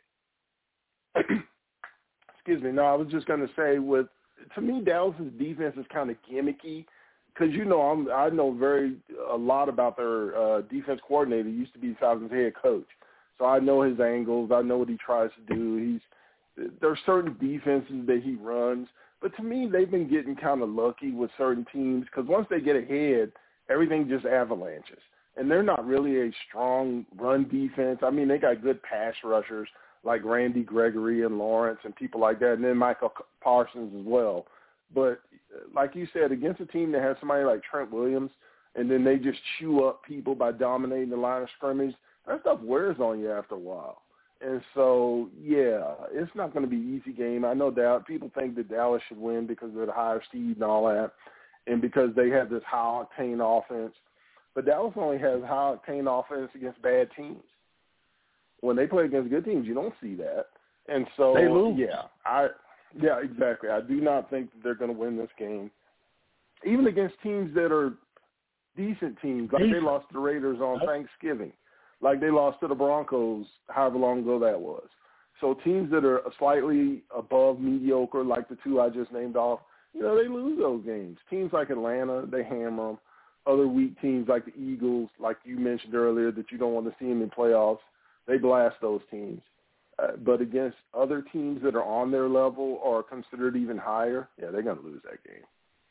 Excuse me. No, I was just going to say, with to me, Dallas's defense is kind of gimmicky because you know I'm I know very a lot about their uh, defense coordinator. He used to be Falcons head coach, so I know his angles. I know what he tries to do. He's there are certain defenses that he runs, but to me, they've been getting kind of lucky with certain teams because once they get ahead, everything just avalanches, and they're not really a strong run defense. I mean, they got good pass rushers like Randy Gregory and Lawrence and people like that, and then Michael Parsons as well. But like you said, against a team that has somebody like Trent Williams, and then they just chew up people by dominating the line of scrimmage, that stuff wears on you after a while. And so, yeah, it's not going to be an easy game. I know that people think that Dallas should win because they're the higher seed and all that, and because they have this high-octane offense. But Dallas only has high-octane offense against bad teams. When they play against good teams, you don't see that. And so, They lose. yeah, I yeah, exactly. I do not think that they're going to win this game. Even against teams that are decent teams, like Decent. they lost to the Raiders on Thanksgiving, like they lost to the Broncos however long ago that was. So teams that are slightly above mediocre, like the two I just named off, you know, they lose those games. Teams like Atlanta, they hammer them. Other weak teams like the Eagles, like you mentioned earlier, that you don't want to see them in playoffs, they blast those teams. Uh, but against other teams that are on their level or considered even higher, yeah, they're going to lose that game.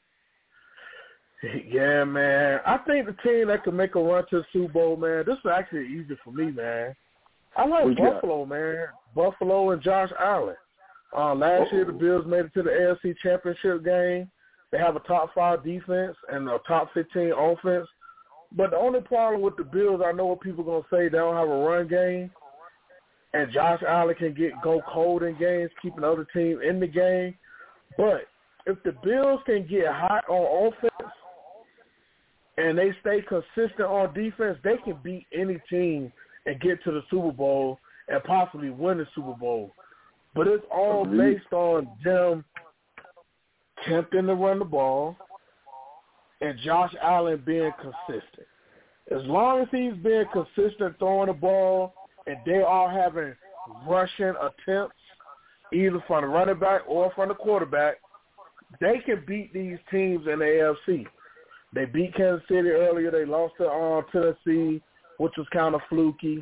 Yeah, man. I think the team that can make a run to the Super Bowl, man, this is actually easy for me, man. I like Who's Buffalo, that? man. Buffalo and Josh Allen. Uh, last Uh-oh. year, the Bills made it to the A F C Championship game. They have a top five defense and a top fifteen offense. But the only problem with the Bills, I know what people are going to say, they don't have a run game. And Josh Allen can get go cold in games, keeping the other team in the game. But if the Bills can get hot on offense and they stay consistent on defense, they can beat any team and get to the Super Bowl and possibly win the Super Bowl. But it's all based on them attempting to run the ball and Josh Allen being consistent. As long as he's being consistent throwing the ball and they are having rushing attempts, either from the running back or from the quarterback, they can beat these teams in the A F C. They beat Kansas City earlier. They lost to uh, Tennessee, which was kind of fluky.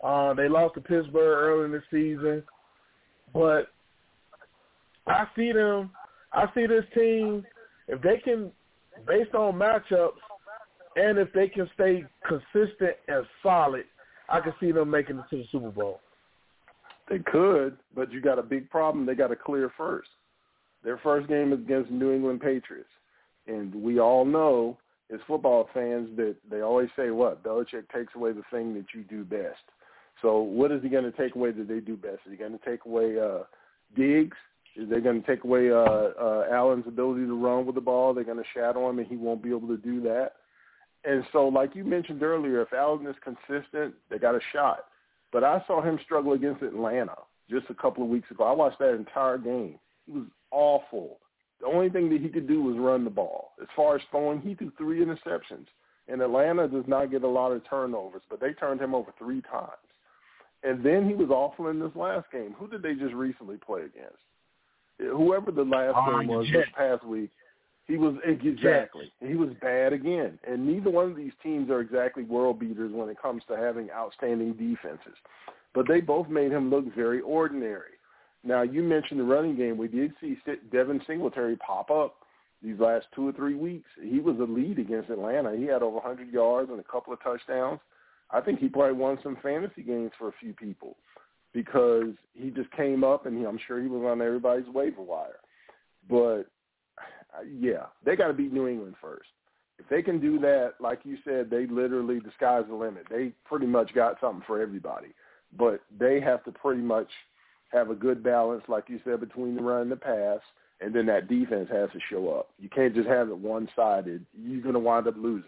Uh, they lost to Pittsburgh early in the season. But I see them, I see this team, if they can, based on matchups, and if they can stay consistent and solid, I can see them making it to the Super Bowl. They could, but you got a big problem. They got to clear first. Their first game is against the New England Patriots. And we all know, as football fans, that they always say, what? Belichick takes away the thing that you do best. So what is he going to take away that they do best? Is he going to take away uh, Diggs? Is they going to take away uh, uh, Allen's ability to run with the ball? They're going to shadow him, and he won't be able to do that. And so, like you mentioned earlier, if Allen is consistent, they got a shot. But I saw him struggle against Atlanta just a couple of weeks ago. I watched that entire game. It was awful. The only thing that he could do was run the ball. As far as throwing, he threw three interceptions. And Atlanta does not get a lot of turnovers, but they turned him over three times. And then he was awful in this last game. Who did they just recently play against? Whoever the last oh, game was this past week, he was exactly. He was bad again. And neither one of these teams are exactly world beaters when it comes to having outstanding defenses. But they both made him look very ordinary. Now, you mentioned the running game. We did see Devin Singletary pop up these last two or three weeks. He was a lead against Atlanta. He had over one hundred yards and a couple of touchdowns. I think he probably won some fantasy games for a few people because he just came up, and he, I'm sure he was on everybody's waiver wire. But, yeah, they got to beat New England first. If they can do that, like you said, they literally, the sky's the limit. They pretty much got something for everybody. But they have to pretty much have a good balance, like you said, between the run and the pass, and then that defense has to show up. You can't just have it one-sided. You're going to wind up losing.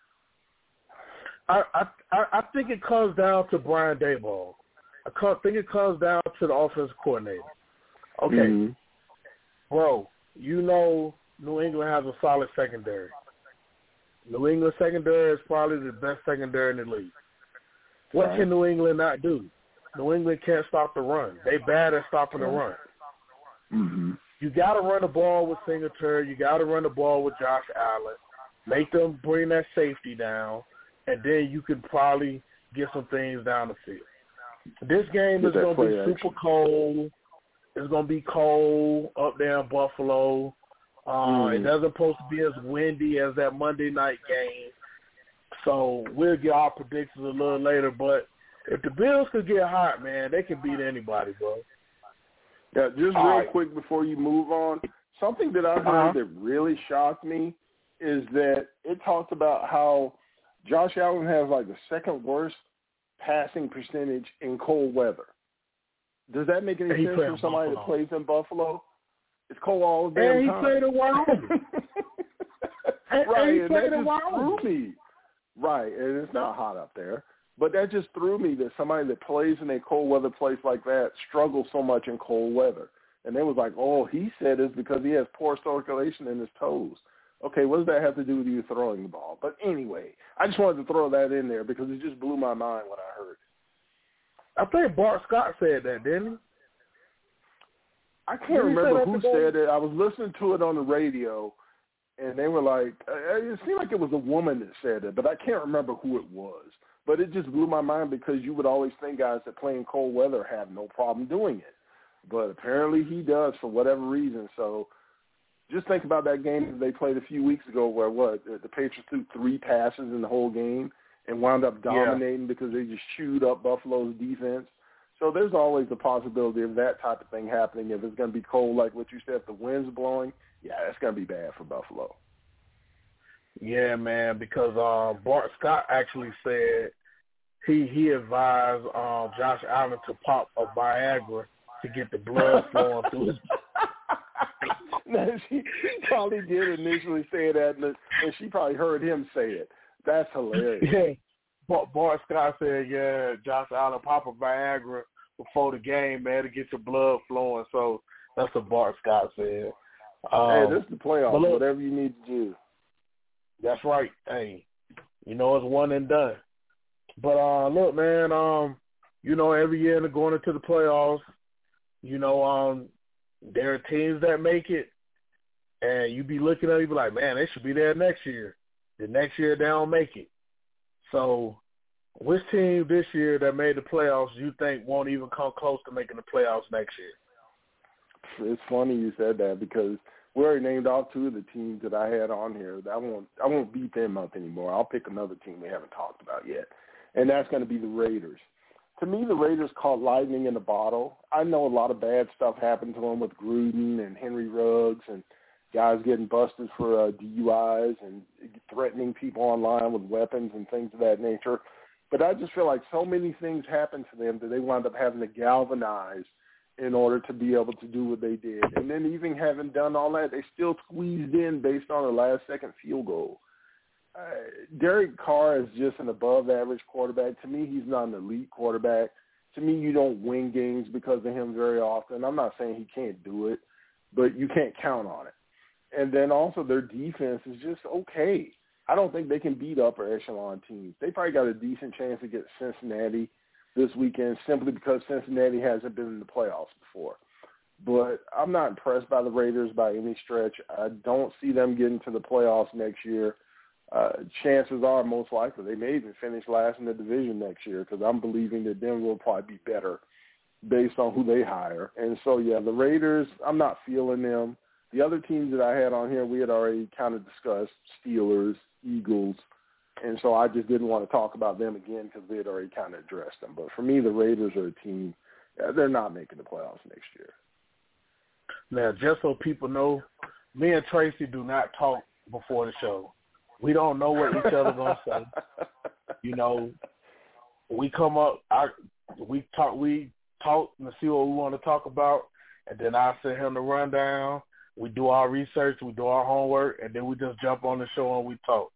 I, I I think it comes down to Brian Daboll. I think it comes down to the offensive coordinator. Okay, mm-hmm. Bro, you know New England has a solid secondary. New England secondary is probably the best secondary in the league. What right. can New England not do? New England can't stop the run. They bad at stopping the run. Mm-hmm. You got to run the ball with Singletary. You got to run the ball with Josh Allen. Make them bring that safety down, and then you could probably get some things down the field. This game is going to be super action. cold. It's going to be cold up there in Buffalo. Uh, mm. It doesn't supposed to be as windy as that Monday night game. So we'll get our predictions a little later. But if the Bills could get hot, man, they can beat anybody, bro. Yeah, just All real right. quick before you move on, something that I heard uh-huh. that really shocked me is that it talked about how Josh Allen has like the second worst passing percentage in cold weather. Does that make any he sense for somebody that plays in Buffalo? It's cold all the damn and he time. played in Wyoming. and, right, and, he and played that in just Wyoming. threw me. Right, and it's not hot up there. But that just threw me that somebody that plays in a cold weather place like that struggles so much in cold weather. And they was like, oh, he said it's because he has poor circulation in his toes. Okay, what does that have to do with you throwing the ball? But anyway, I just wanted to throw that in there because it just blew my mind when I heard it. I think Bart Scott said that, didn't he? I can't remember who said it. I was listening to it on the radio, and they were like, it seemed like it was a woman that said it, but I can't remember who it was. But it just blew my mind because you would always think guys that play in cold weather have no problem doing it. But apparently he does for whatever reason. So just think about that game that they played a few weeks ago where, what, the Patriots threw three passes in the whole game and wound up dominating yeah. because they just chewed up Buffalo's defense. So there's always the possibility of that type of thing happening. If it's going to be cold, like what you said, if the wind's blowing, yeah, that's going to be bad for Buffalo. Yeah, man, because uh, Bart Scott actually said he he advised uh, Josh Allen to pop a Viagra to get the blood flowing through his no, she, she probably did initially say that, and she probably heard him say it. That's hilarious. Yeah. Bart, Bart Scott said, yeah, Josh Allen pop a Viagra before the game, man, to get your blood flowing. So that's what Bart Scott said. Um, hey, this is the playoffs, look, whatever you need to do. That's right. Hey, you know, it's one and done. But, uh, look, man, um, you know, every year they're going into the playoffs, you know, um, there are teams that make it, and you be looking at it, you be like, man, they should be there next year. The next year they don't make it. So Which team this year that made the playoffs you think won't even come close to making the playoffs next year? It's funny you said that because we already named off two of the teams that I had on here. I won't I won't beat them up anymore. I'll pick another team we haven't talked about yet, and that's going to be the Raiders. To me, the Raiders caught lightning in a bottle. I know a lot of bad stuff happened to them with Gruden and Henry Ruggs and guys getting busted for uh, D U Is and threatening people online with weapons and things of that nature. But I just feel like so many things happened to them that they wound up having to galvanize in order to be able to do what they did. And then even having done all that, they still squeezed in based on a last-second field goal. Uh, Derek Carr is just an above-average quarterback. To me, he's not an elite quarterback. To me, you don't win games because of him very often. I'm not saying he can't do it, but you can't count on it. And then also their defense is just okay. I don't think they can beat upper echelon teams. They probably got a decent chance to get Cincinnati this weekend simply because Cincinnati hasn't been in the playoffs before. But I'm not impressed by the Raiders by any stretch. I don't see them getting to the playoffs next year. Uh, chances are most likely they may even finish last in the division next year because I'm believing that Denver will probably be better based on who they hire. And so, yeah, the Raiders, I'm not feeling them. The other teams that I had on here, we had already kind of discussed, Steelers, Eagles, and so I just didn't want to talk about them again because we had already kind of addressed them. But for me, the Raiders are a team, they're not making the playoffs next year. Now, just so people know, me and Tracy do not talk before the show. We don't know what each other going to say. You know, we come up, I, we talk, we talk and see what we want to talk about, and then I send him the rundown. We do our research, we do our homework, and then we just jump on the show and we talk.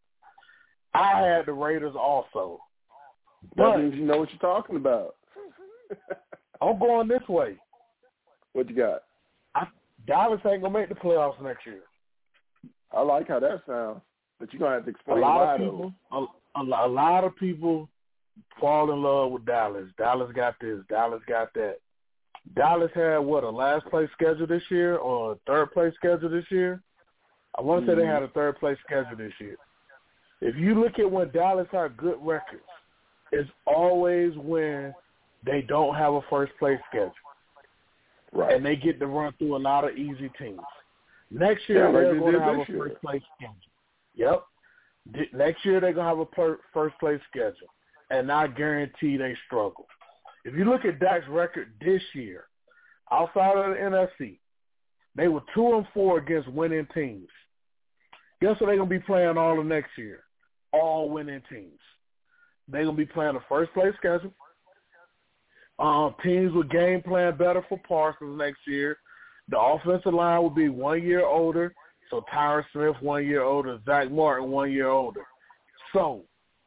I had the Raiders also. That means you know what you're talking about. I'm going this way. What you got? I, Dallas ain't going to make the playoffs next year. I like how that sounds, but you're going to have to explain a lot why, of people, a, a, a lot of people fall in love with Dallas. Dallas got this. Dallas got that. Dallas had, what, a last-place schedule this year or a third-place schedule this year? I want to mm-hmm. say they had a third-place schedule this year. If you look at when Dallas had good records, it's always when they don't have a first-place schedule. Right. And they get to run through a lot of easy teams. Next year, yeah, they're going to have a first-place schedule. Yep. Next year, they're going to have a per- first-place schedule. And I guarantee they struggle. If you look at Dak's record this year, outside of the N F C, they were two and four against winning teams. Guess what they're going to be playing all of next year? All winning teams. They're going to be playing a first-place schedule. Um, teams with game plan better for Parsons next year. The offensive line will be one year older, so Tyron Smith one year older, Zach Martin one year older. So,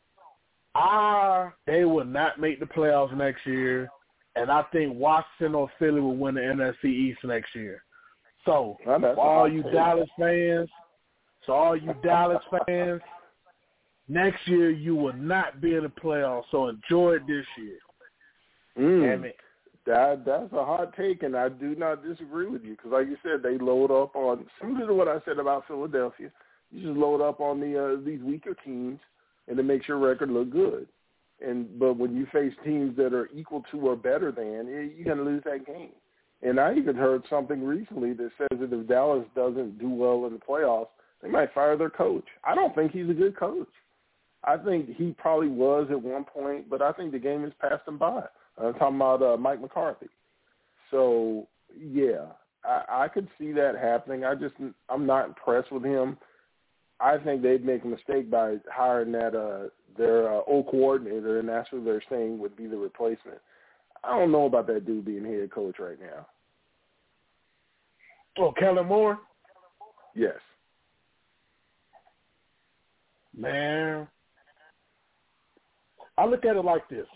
I, they will not make the playoffs next year, and I think Washington or Philly will win the N F C East next year. So, well, for all you Dallas fans, so all you Dallas fans, next year you will not be in the playoffs, so enjoy it this year. Mm. Damn it. That, that's a hot take, and I do not disagree with you because, like you said, they load up on similar to what I said about Philadelphia. You just load up on the uh, these weaker teams, and it makes your record look good. And but when you face teams that are equal to or better than, you're going to lose that game. And I even heard something recently that says that if Dallas doesn't do well in the playoffs, they might fire their coach. I don't think he's a good coach. I think he probably was at one point, but I think the game has passed him by. I'm talking about uh, Mike McCarthy. So, yeah, I, I could see that happening. I just, I'm not impressed with him. I think they'd make a mistake by hiring that uh, their uh, old coordinator, and that's who they're saying would be the replacement. I don't know about that dude being head coach right now. Oh, Kellen Moore? Yes. Man, I look at it like this.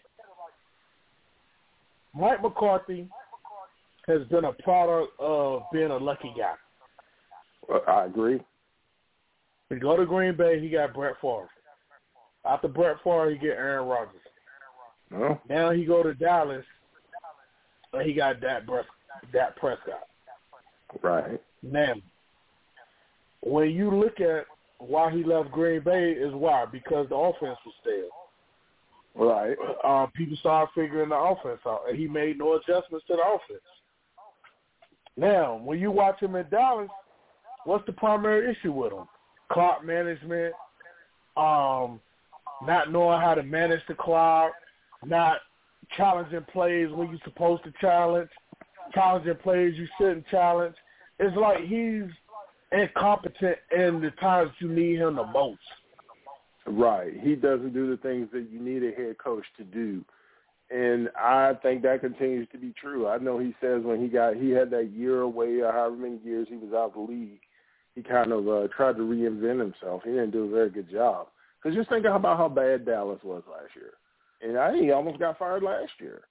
Mike McCarthy has been a product of being a lucky guy. Well, I agree. He go to Green Bay, he got Brett Favre. After Brett Favre, he get Aaron Rodgers. No. Now he go to Dallas, and he got Dak Prescott. Right. Now, when you look at why he left Green Bay is why, because the offense was stale. Right. Uh, people started figuring the offense out, and he made no adjustments to the offense. Now, when you watch him in Dallas, what's the primary issue with him? Clock management, um, not knowing how to manage the clock, not challenging plays when you're supposed to challenge, challenging plays you shouldn't challenge. It's like he's incompetent in the times you need him the most. Right. He doesn't do the things that you need a head coach to do. And I think that continues to be true. I know he says when he got he had that year away or however many years he was out of the league, he kind of uh, tried to reinvent himself. He didn't do a very good job. Because just think about how bad Dallas was last year. And I think he almost got fired last year.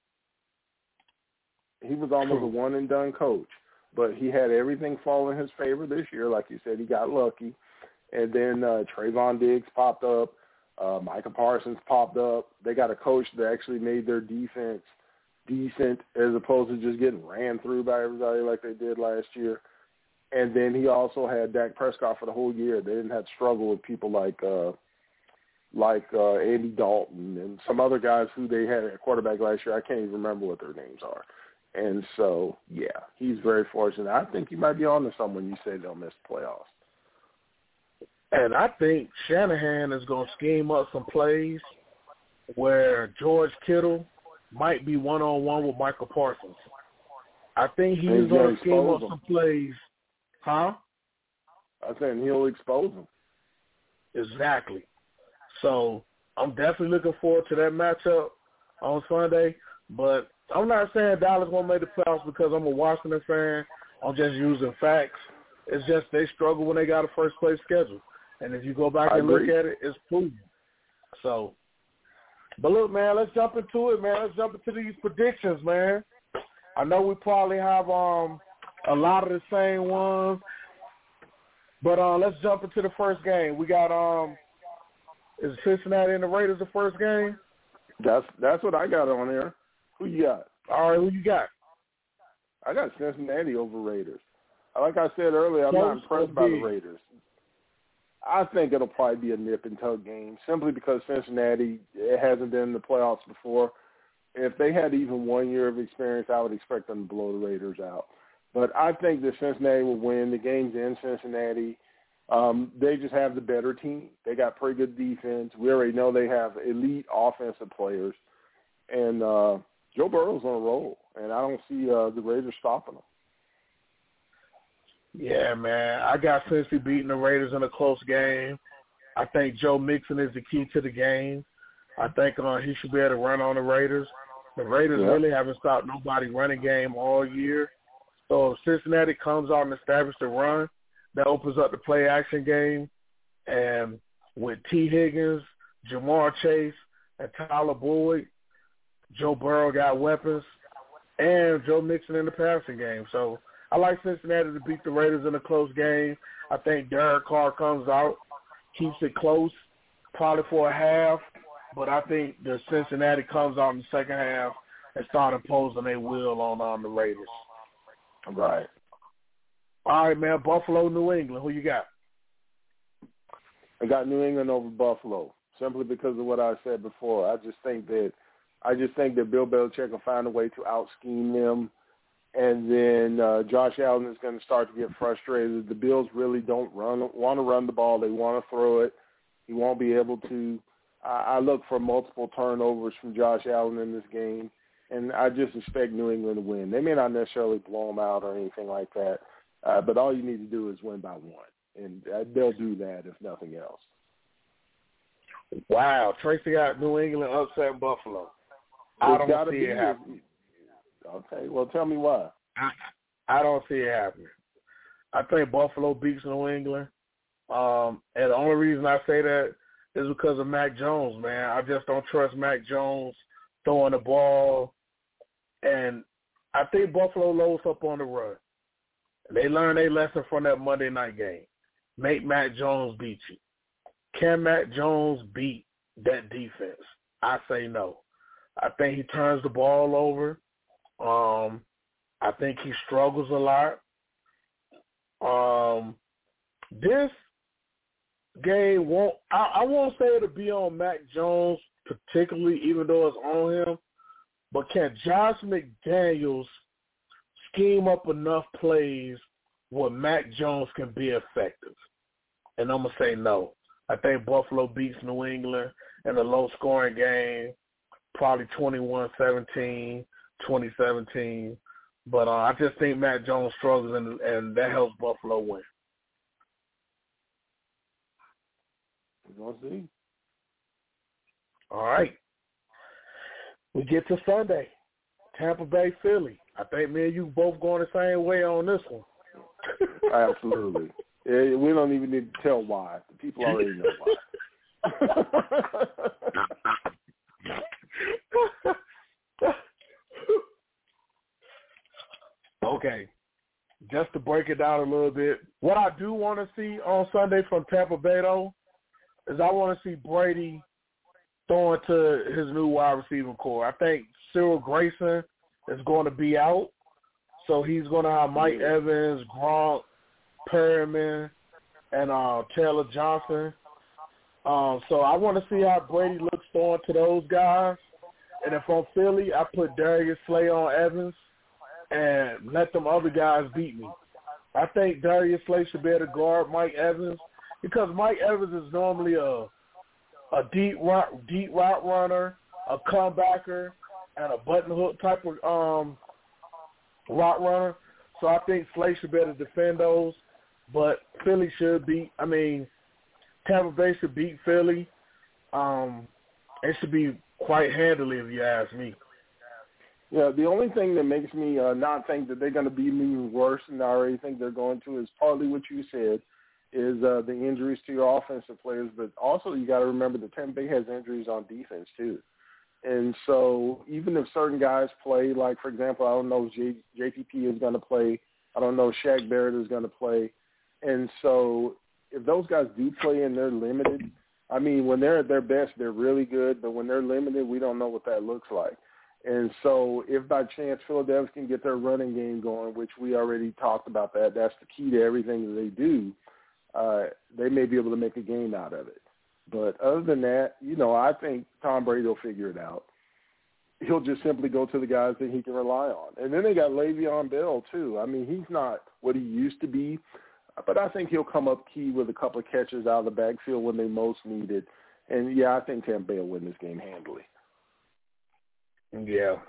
He was almost True. a one-and-done coach. But he had everything fall in his favor this year. Like you said, he got lucky. And then uh, Trayvon Diggs popped up. Uh, Micah Parsons popped up. They got a coach that actually made their defense decent as opposed to just getting ran through by everybody like they did last year. And then he also had Dak Prescott for the whole year. They didn't have to struggle with people like uh, like uh, Andy Dalton and some other guys who they had at quarterback last year. I can't even remember what their names are. And so, yeah, he's very fortunate. I think you might be on to someone you say they'll miss the playoffs. And I think Shanahan is going to scheme up some plays where George Kittle might be one-on-one with Michael Parsons. I think he's He's going gonna to scheme up expose some plays. Huh? I think he'll expose them. Exactly. So I'm definitely looking forward to that matchup on Sunday. But I'm not saying Dallas won't make the playoffs because I'm a Washington fan. I'm just using facts. It's just they struggle when they got a first-place schedule. And if you go back I and agree. look at it, it's proven. So, but look, man, let's jump into it, man. Let's jump into these predictions, man. I know we probably have um a lot of the same ones, but uh, let's jump into the first game. We got um, is Cincinnati and the Raiders the first game? That's that's what I got on there. Who you got? All right, who you got? I got Cincinnati over Raiders. Like I said earlier, I'm Close not impressed or by the big? Raiders. I think it'll probably be a nip and tuck game simply because Cincinnati it hasn't been in the playoffs before. If they had even one year of experience, I would expect them to blow the Raiders out. But I think that Cincinnati will win. The game's in Cincinnati. Um, they just have the better team. They got pretty good defense. We already know they have elite offensive players. And uh, Joe Burrow's on a roll, and I don't see uh, the Raiders stopping them. Yeah, man. I got Cincy beating the Raiders in a close game. I think Joe Mixon is the key to the game. I think uh, he should be able to run on the Raiders. The Raiders Yeah. really haven't stopped nobody running game all year. So if Cincinnati comes out and establishes the run, that opens up the play-action game. And with T. Higgins, Jamar Chase, and Tyler Boyd, Joe Burrow got weapons, and Joe Mixon in the passing game. So I like Cincinnati to beat the Raiders in a close game. I think Derek Carr comes out, keeps it close, probably for a half, but I think the Cincinnati comes out in the second half and start imposing their will on, on the Raiders. Right. All right, man, Buffalo, New England. Who you got? I got New England over Buffalo simply because of what I said before. I just think that I just think that Bill Belichick will find a way to out-scheme them. And then uh, Josh Allen is going to start to get frustrated. The Bills really don't run want to run the ball. They want to throw it. He won't be able to. I, I look for multiple turnovers from Josh Allen in this game, and I just expect New England to win. They may not necessarily blow them out or anything like that, uh, but all you need to do is win by one, and uh, they'll do that if nothing else. Wow, Tracy got New England upset Buffalo. I It's don't gotta see be it happening. Okay, well, tell me why. I, I don't see it happening. I think Buffalo beats New England. Um, and the only reason I say that is because of Mac Jones, man. I just don't trust Mac Jones throwing the ball. And I think Buffalo loads up on the run. They learned their lesson from that Monday night game. Make Mac Jones beat you. Can Mac Jones beat that defense? I say no. I think he turns the ball over. Um, I think he struggles a lot. Um, this game won't – I won't say it'll be on Mac Jones particularly, even though it's on him. But can Josh McDaniels scheme up enough plays where Mac Jones can be effective? And I'm going to say no. I think Buffalo beats New England in a low-scoring game, probably twenty-one seventeen, twenty seventeen. But uh, I just think Mac Jones struggles, and, and that helps Buffalo win. We're going to see. All right. We get to Sunday. Tampa Bay, Philly. I think me and you both going the same way on this one. Absolutely. Yeah, we don't even need to tell why. The people already know why. Okay. Just to break it down a little bit, what I do want to see on Sunday from Tampa Bay, though, is I want to see Brady throwing to his new wide receiver core. I think Cyril Grayson is going to be out, so he's going to have Mike Evans, Gronk, Perriman, and uh, Taylor Johnson. Um, so I want to see how Brady looks throwing to those guys. And if I'm Philly, I put Darius Slay on Evans and let them other guys beat me. I think Darius Slay should be able to guard Mike Evans because Mike Evans is normally a a deep route, deep route runner, a comebacker, and a button hook type of um, route runner. So I think Slay should be able to defend those. But Philly should beat, I mean, Tampa Bay should beat Philly. Um, it should be quite handily if you ask me. Yeah, the only thing that makes me uh, not think that they're going to be even worse than I already think they're going to is partly what you said, is uh, the injuries to your offensive players. But also you got to remember that Tampa Bay has injuries on defense too. And so even if certain guys play, like, for example, I don't know if J- JPP is going to play. I don't know if Shaq Barrett is going to play. And so if those guys do play and they're limited, I mean, when they're at their best, they're really good. But when they're limited, we don't know what that looks like. And so if by chance Philadelphia can get their running game going, which we already talked about that, that's the key to everything that they do, uh, they may be able to make a game out of it. But other than that, you know, I think Tom Brady will figure it out. He'll just simply go to the guys that he can rely on. And then they got Le'Veon Bell, too. I mean, he's not what he used to be, but I think he'll come up key with a couple of catches out of the backfield when they most need it. And, yeah, I think Tampa Bay will win this game handily. Yeah.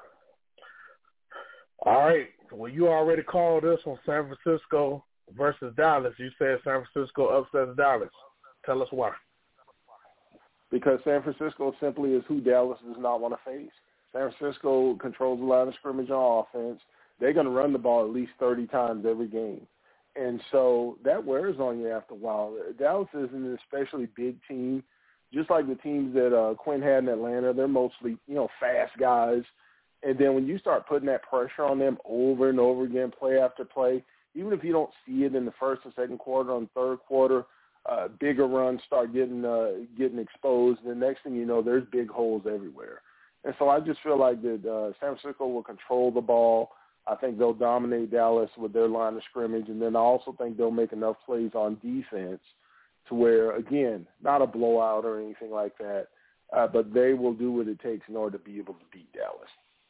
All right. Well, you already called this on San Francisco versus Dallas. You said San Francisco upsets Dallas. Tell us why. Because San Francisco simply is who Dallas does not want to face. San Francisco controls the line of scrimmage on offense. They're going to run the ball at least thirty times every game. And so that wears on you after a while. Dallas is an especially big team. Just like the teams that uh, Quinn had in Atlanta, they're mostly, you know, fast guys. And then when you start putting that pressure on them over and over again, play after play, even if you don't see it in the first and second quarter, on the third quarter, uh, bigger runs start getting uh, getting exposed. And the next thing you know, there's big holes everywhere. And so I just feel like that uh, San Francisco will control the ball. I think they'll dominate Dallas with their line of scrimmage. And then I also think they'll make enough plays on defense to where, again, not a blowout or anything like that, uh, but they will do what it takes in order to be able to beat Dallas.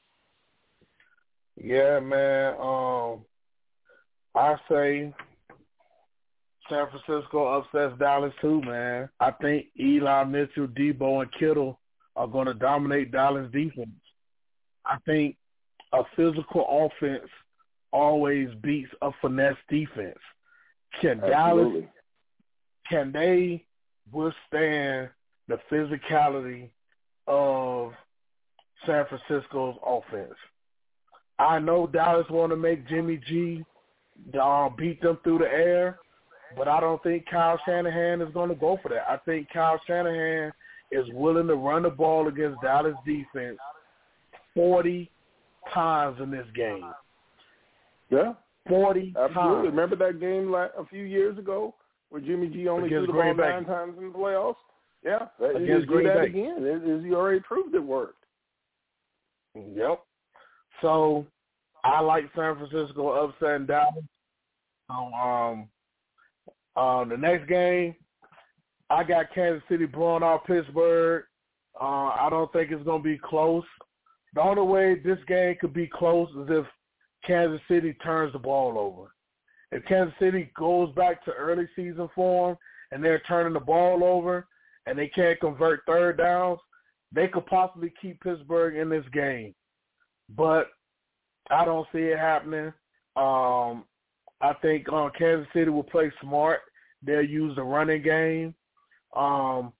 Yeah, man. Um, I say San Francisco upsets Dallas too, man. I think Eli Mitchell, Debo, and Kittle are going to dominate Dallas defense. I think a physical offense always beats a finesse defense. Can Absolutely. Dallas, can they withstand the physicality of San Francisco's offense? I know Dallas want to make Jimmy G uh, beat them through the air, but I don't think Kyle Shanahan is going to go for that. I think Kyle Shanahan is willing to run the ball against Dallas defense forty times in this game. Yeah. forty Absolutely. times. Remember that game like a few years ago where Jimmy G only Against threw the ball Green Bay. nine times in the playoffs? Yeah. Against do Green that Bay. again. It, it, you already proved it worked. Yep. So I like San Francisco upsetting Dallas. So, um, uh, the next game, I got Kansas City blowing out Pittsburgh. Uh, I don't think it's going to be close. The only way this game could be close is if Kansas City turns the ball over. If Kansas City goes back to early season form and they're turning the ball over and they can't convert third downs, they could possibly keep Pittsburgh in this game. But I don't see it happening. Um, I think uh, Kansas City will play smart. They'll use the running game. Um,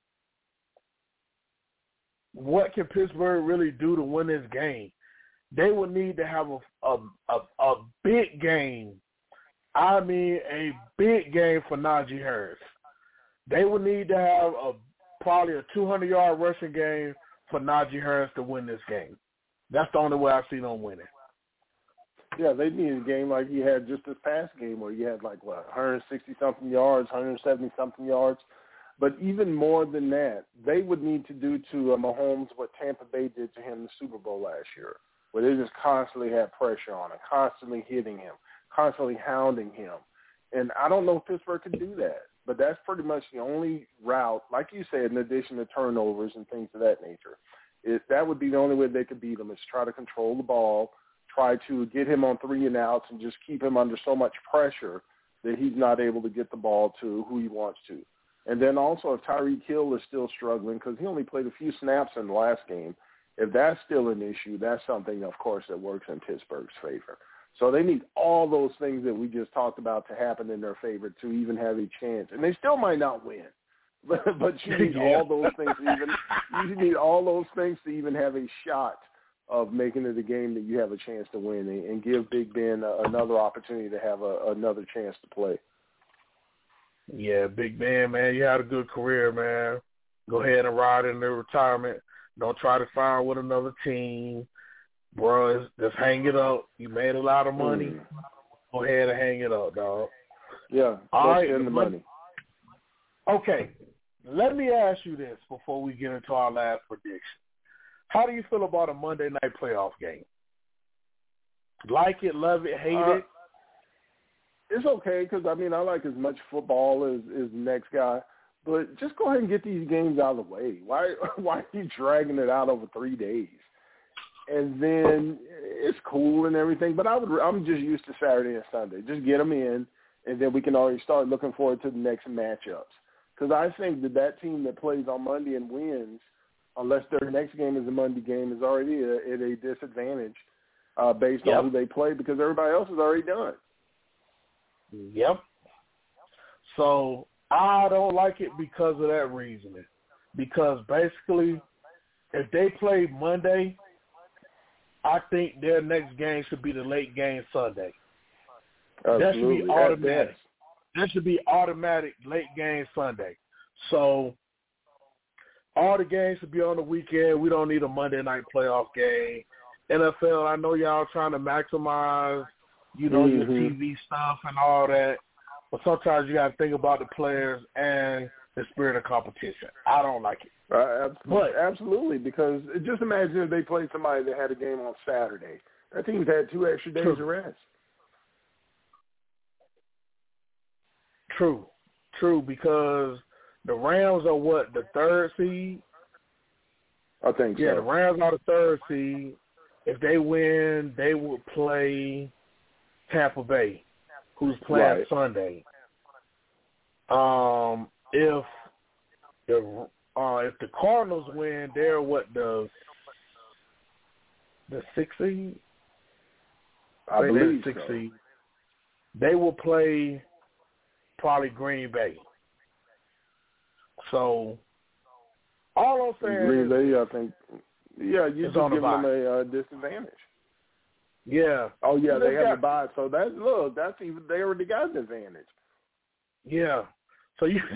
what can Pittsburgh really do to win this game? They would need to have a, a, a, a big game. I mean a big game for Najee Harris. They would need to have a probably a two hundred yard rushing game for Najee Harris to win this game. That's the only way I see them winning. Yeah, they need a game like he had just this past game where he had like, what, one hundred sixty-something yards, one hundred seventy-something yards. But even more than that, they would need to do to uh, Mahomes what Tampa Bay did to him in the Super Bowl last year, where they just constantly had pressure on him, constantly hitting him, constantly hounding him. And I don't know if Pittsburgh could do that, but that's pretty much the only route, like you said, in addition to turnovers and things of that nature. It, that would be the only way they could beat him is try to control the ball, try to get him on three and outs and just keep him under so much pressure that he's not able to get the ball to who he wants to. And then also if Tyreek Hill is still struggling because he only played a few snaps in the last game, if that's still an issue, that's something, of course, that works in Pittsburgh's favor. So they need all those things that we just talked about to happen in their favor to even have a chance. And they still might not win, but, but you need yeah. all those things to even you need all those things to even have a shot of making it a game that you have a chance to win and, and give Big Ben a, another opportunity to have a, another chance to play. Yeah, Big Ben, man, you had a good career, man. Go ahead and ride into retirement. Don't try to sign with another team. Bro, just hang it up. You made a lot of money. Mm. Go ahead and hang it up, dog. Yeah, all right, spend the money. Okay, let me ask you this before we get into our last prediction. How do you feel about a Monday night playoff game? Like it, love it, hate uh, it? It's okay because, I mean, I like as much football as, as the next guy. But just go ahead and get these games out of the way. Why why are you dragging it out over three days? And then it's cool and everything, but I would, I'm just used to Saturday and Sunday. Just get them in, and then we can already start looking forward to the next matchups. Because I think that that team that plays on Monday and wins, unless their next game is a Monday game, is already a, at a disadvantage uh, based yep. on who they play because everybody else is already done. Yep. So I don't like it because of that reasoning. Because basically, if they play Monday, I think their next game should be the late game Sunday. Absolutely. That should be automatic. That should be automatic late game Sunday. So all the games should be on the weekend. We don't need a Monday night playoff game. N F L, I know y'all trying to maximize, you know, mm-hmm. your T V stuff and all that. But sometimes you got to think about the players and the spirit of competition. I don't like it. Uh, absolutely, but, absolutely, because just imagine if they played somebody that had a game on Saturday. That team's had two extra days true. of rest. True, true, because the Rams are what, the third seed? I think yeah, so. Yeah, the Rams are the third seed. If they win, they will play Tampa Bay, who's playing right. Sunday. Um, if the uh, if the Cardinals win, they're what the the sixth seed. I they believe sixth so. seed. They will play probably Green Bay. So all I'm saying Green is, Bay, I think, yeah, you just give them a uh, disadvantage. Yeah. Oh yeah, they, they have got, a bye, so that's look, that's even they already got an advantage. Yeah. So you.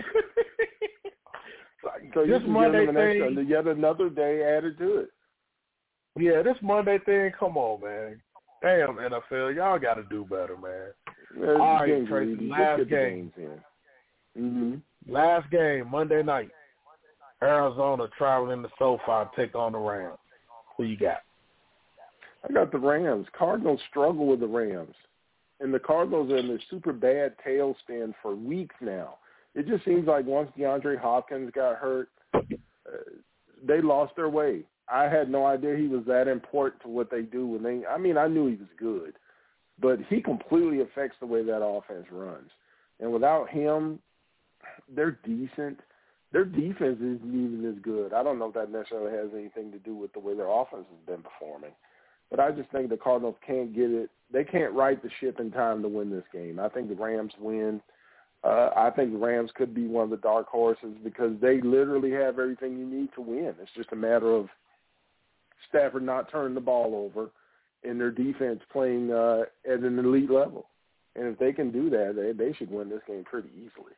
so this you Monday give them an thing, extra, yet another day added to it. Yeah, this Monday thing. Come on, man. Damn, N F L, y'all got to do better, man. Yeah, all right, Tracy. Last game. Mm-hmm. Last game, Monday night. Arizona traveling to SoFi to take on the Rams. Who you got? I got the Rams. Cardinals struggle with the Rams. And the Cardinals are in this super bad tailspin for weeks now. It just seems like once DeAndre Hopkins got hurt, uh, they lost their way. I had no idea he was that important to what they do when they. I mean, I knew he was good, but he completely affects the way that offense runs. And without him, they're decent. Their defense isn't even as good. I don't know if that necessarily has anything to do with the way their offense has been performing. But I just think the Cardinals can't get it. They can't right the ship in time to win this game. I think the Rams win. Uh, I think the Rams could be one of the dark horses because they literally have everything you need to win. It's just a matter of Stafford not turning the ball over and their defense playing uh, at an elite level. And if they can do that, they, they should win this game pretty easily.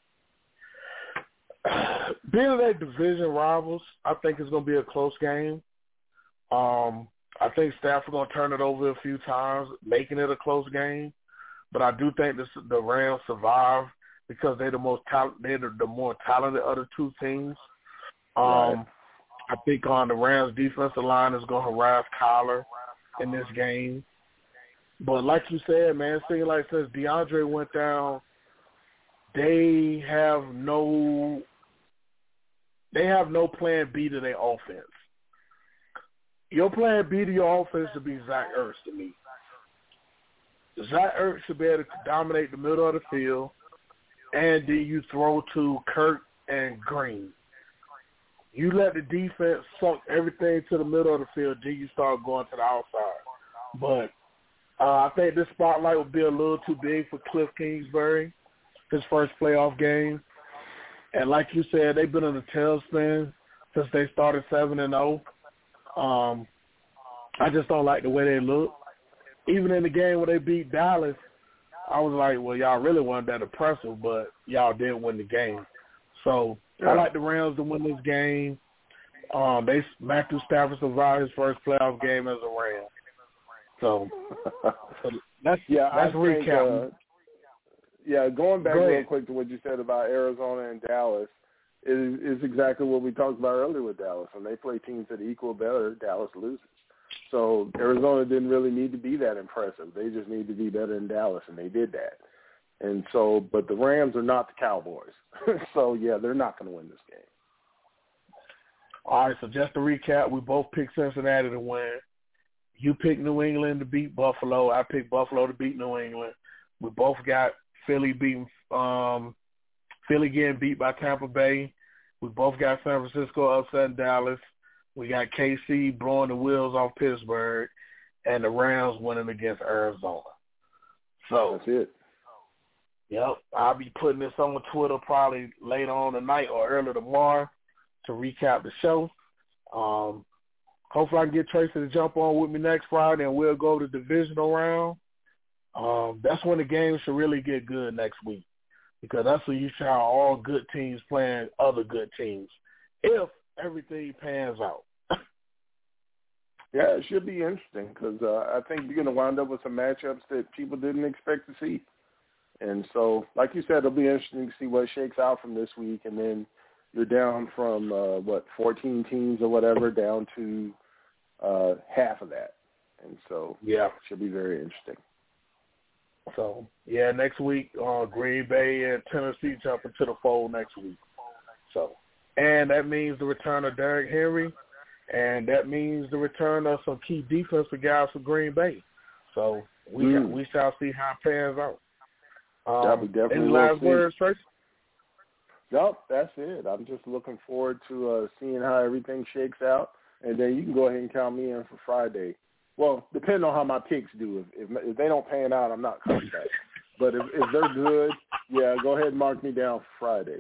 Being they division rivals, I think it's going to be a close game. Um, I think Stafford's going to turn it over a few times, making it a close game. But I do think this, the Rams survive because they're the most tal- they're the, the more talented of the two teams. Um, right. I think on the Rams defensive line is going to harass Kyler in this game. But like you said, man, it seems like since DeAndre went down, they have no they have no plan B to their offense. Your plan B to your offense should be Zach Ertz to me. Zach Ertz should be able to dominate the middle of the field, and then you throw to Kirk and Green. You let the defense suck everything to the middle of the field, then you start going to the outside. But uh, I think this spotlight would be a little too big for Cliff Kingsbury, his first playoff game. And like you said, they've been in a tailspin since they started seven and oh. Um, I just don't like the way they look. Even in the game where they beat Dallas, I was like, well, y'all really weren't that impressive, but y'all did win the game. So yeah. I like the Rams to win this game. Um, they Matthew Stafford survived his first playoff game as a Ram. So, so that's yeah, that's I recap. Think, uh, yeah, going back Go real ahead. quick to what you said about Arizona and Dallas is, is exactly what we talked about earlier with Dallas. When they play teams that equal better, Dallas loses. So Arizona didn't really need to be that impressive. They just need to be better than Dallas, and they did that. And so, but the Rams are not the Cowboys. So, yeah, they're not going to win this game. All right, so just to recap, we both picked Cincinnati to win. You picked New England to beat Buffalo. I picked Buffalo to beat New England. We both got Philly beating um, Philly getting beat by Tampa Bay. We both got San Francisco upsetting Dallas. We got K C blowing the wheels off Pittsburgh, and the Rams winning against Arizona. So that's it. Yep, I'll be putting this on Twitter probably later on tonight or early tomorrow to recap the show. Um, hopefully I can get Tracy to jump on with me next Friday, and we'll go to the divisional round. Um, that's when the game should really get good next week because that's when you see how all good teams playing other good teams if everything pans out. Yeah, it should be interesting because uh, I think you're going to wind up with some matchups that people didn't expect to see. And so, like you said, it'll be interesting to see what shakes out from this week. And then you're down from, uh, what, fourteen teams or whatever down to uh, half of that. And so yeah, it should be very interesting. So, yeah, next week, uh, Green Bay and Tennessee jump into the fold next week. So, and that means the return of Derrick Henry, and that means the return of some key defensive guys for Green Bay. So we mm. we shall see how it pans out. Um, yeah, we definitely any will last see. words, Tracy? Nope, that's it. I'm just looking forward to uh, seeing how everything shakes out, and then you can go ahead and count me in for Friday. Well, depending on how my picks do. If, if, if they don't pan out, I'm not coming back. But if, if they're good, yeah, go ahead and mark me down for Friday.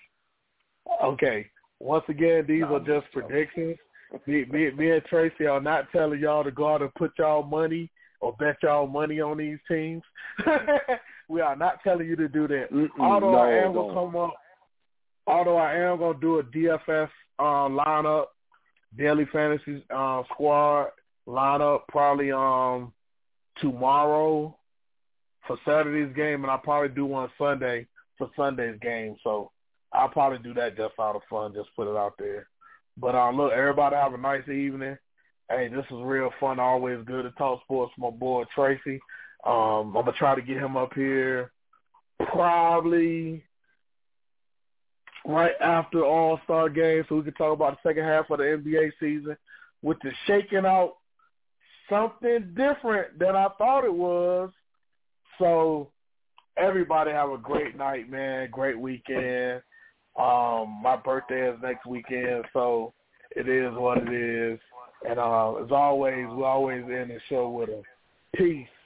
Okay. Once again, these no, are just predictions. Me, me, me and Tracy are not telling y'all to go out and put y'all money or bet y'all money on these teams. We are not telling you to do that. Mm-mm, although no, I am don't. gonna come up, although I am gonna do a D F S uh, lineup, daily fantasy uh, squad lineup, probably um tomorrow for Saturday's game, and I'll probably do one Sunday for Sunday's game. So I'll probably do that just out of fun, just put it out there. But uh, look, everybody have a nice evening. Hey, this is real fun. Always good to talk sports with my boy Tracy. Um, I'm going to try to get him up here probably right after All-Star game, so we can talk about the second half of the N B A season, which is shaking out something different than I thought it was. So everybody have a great night, man. Great weekend. Um, my birthday is next weekend, so it is what it is. And uh, as always, we always end the show with a peace.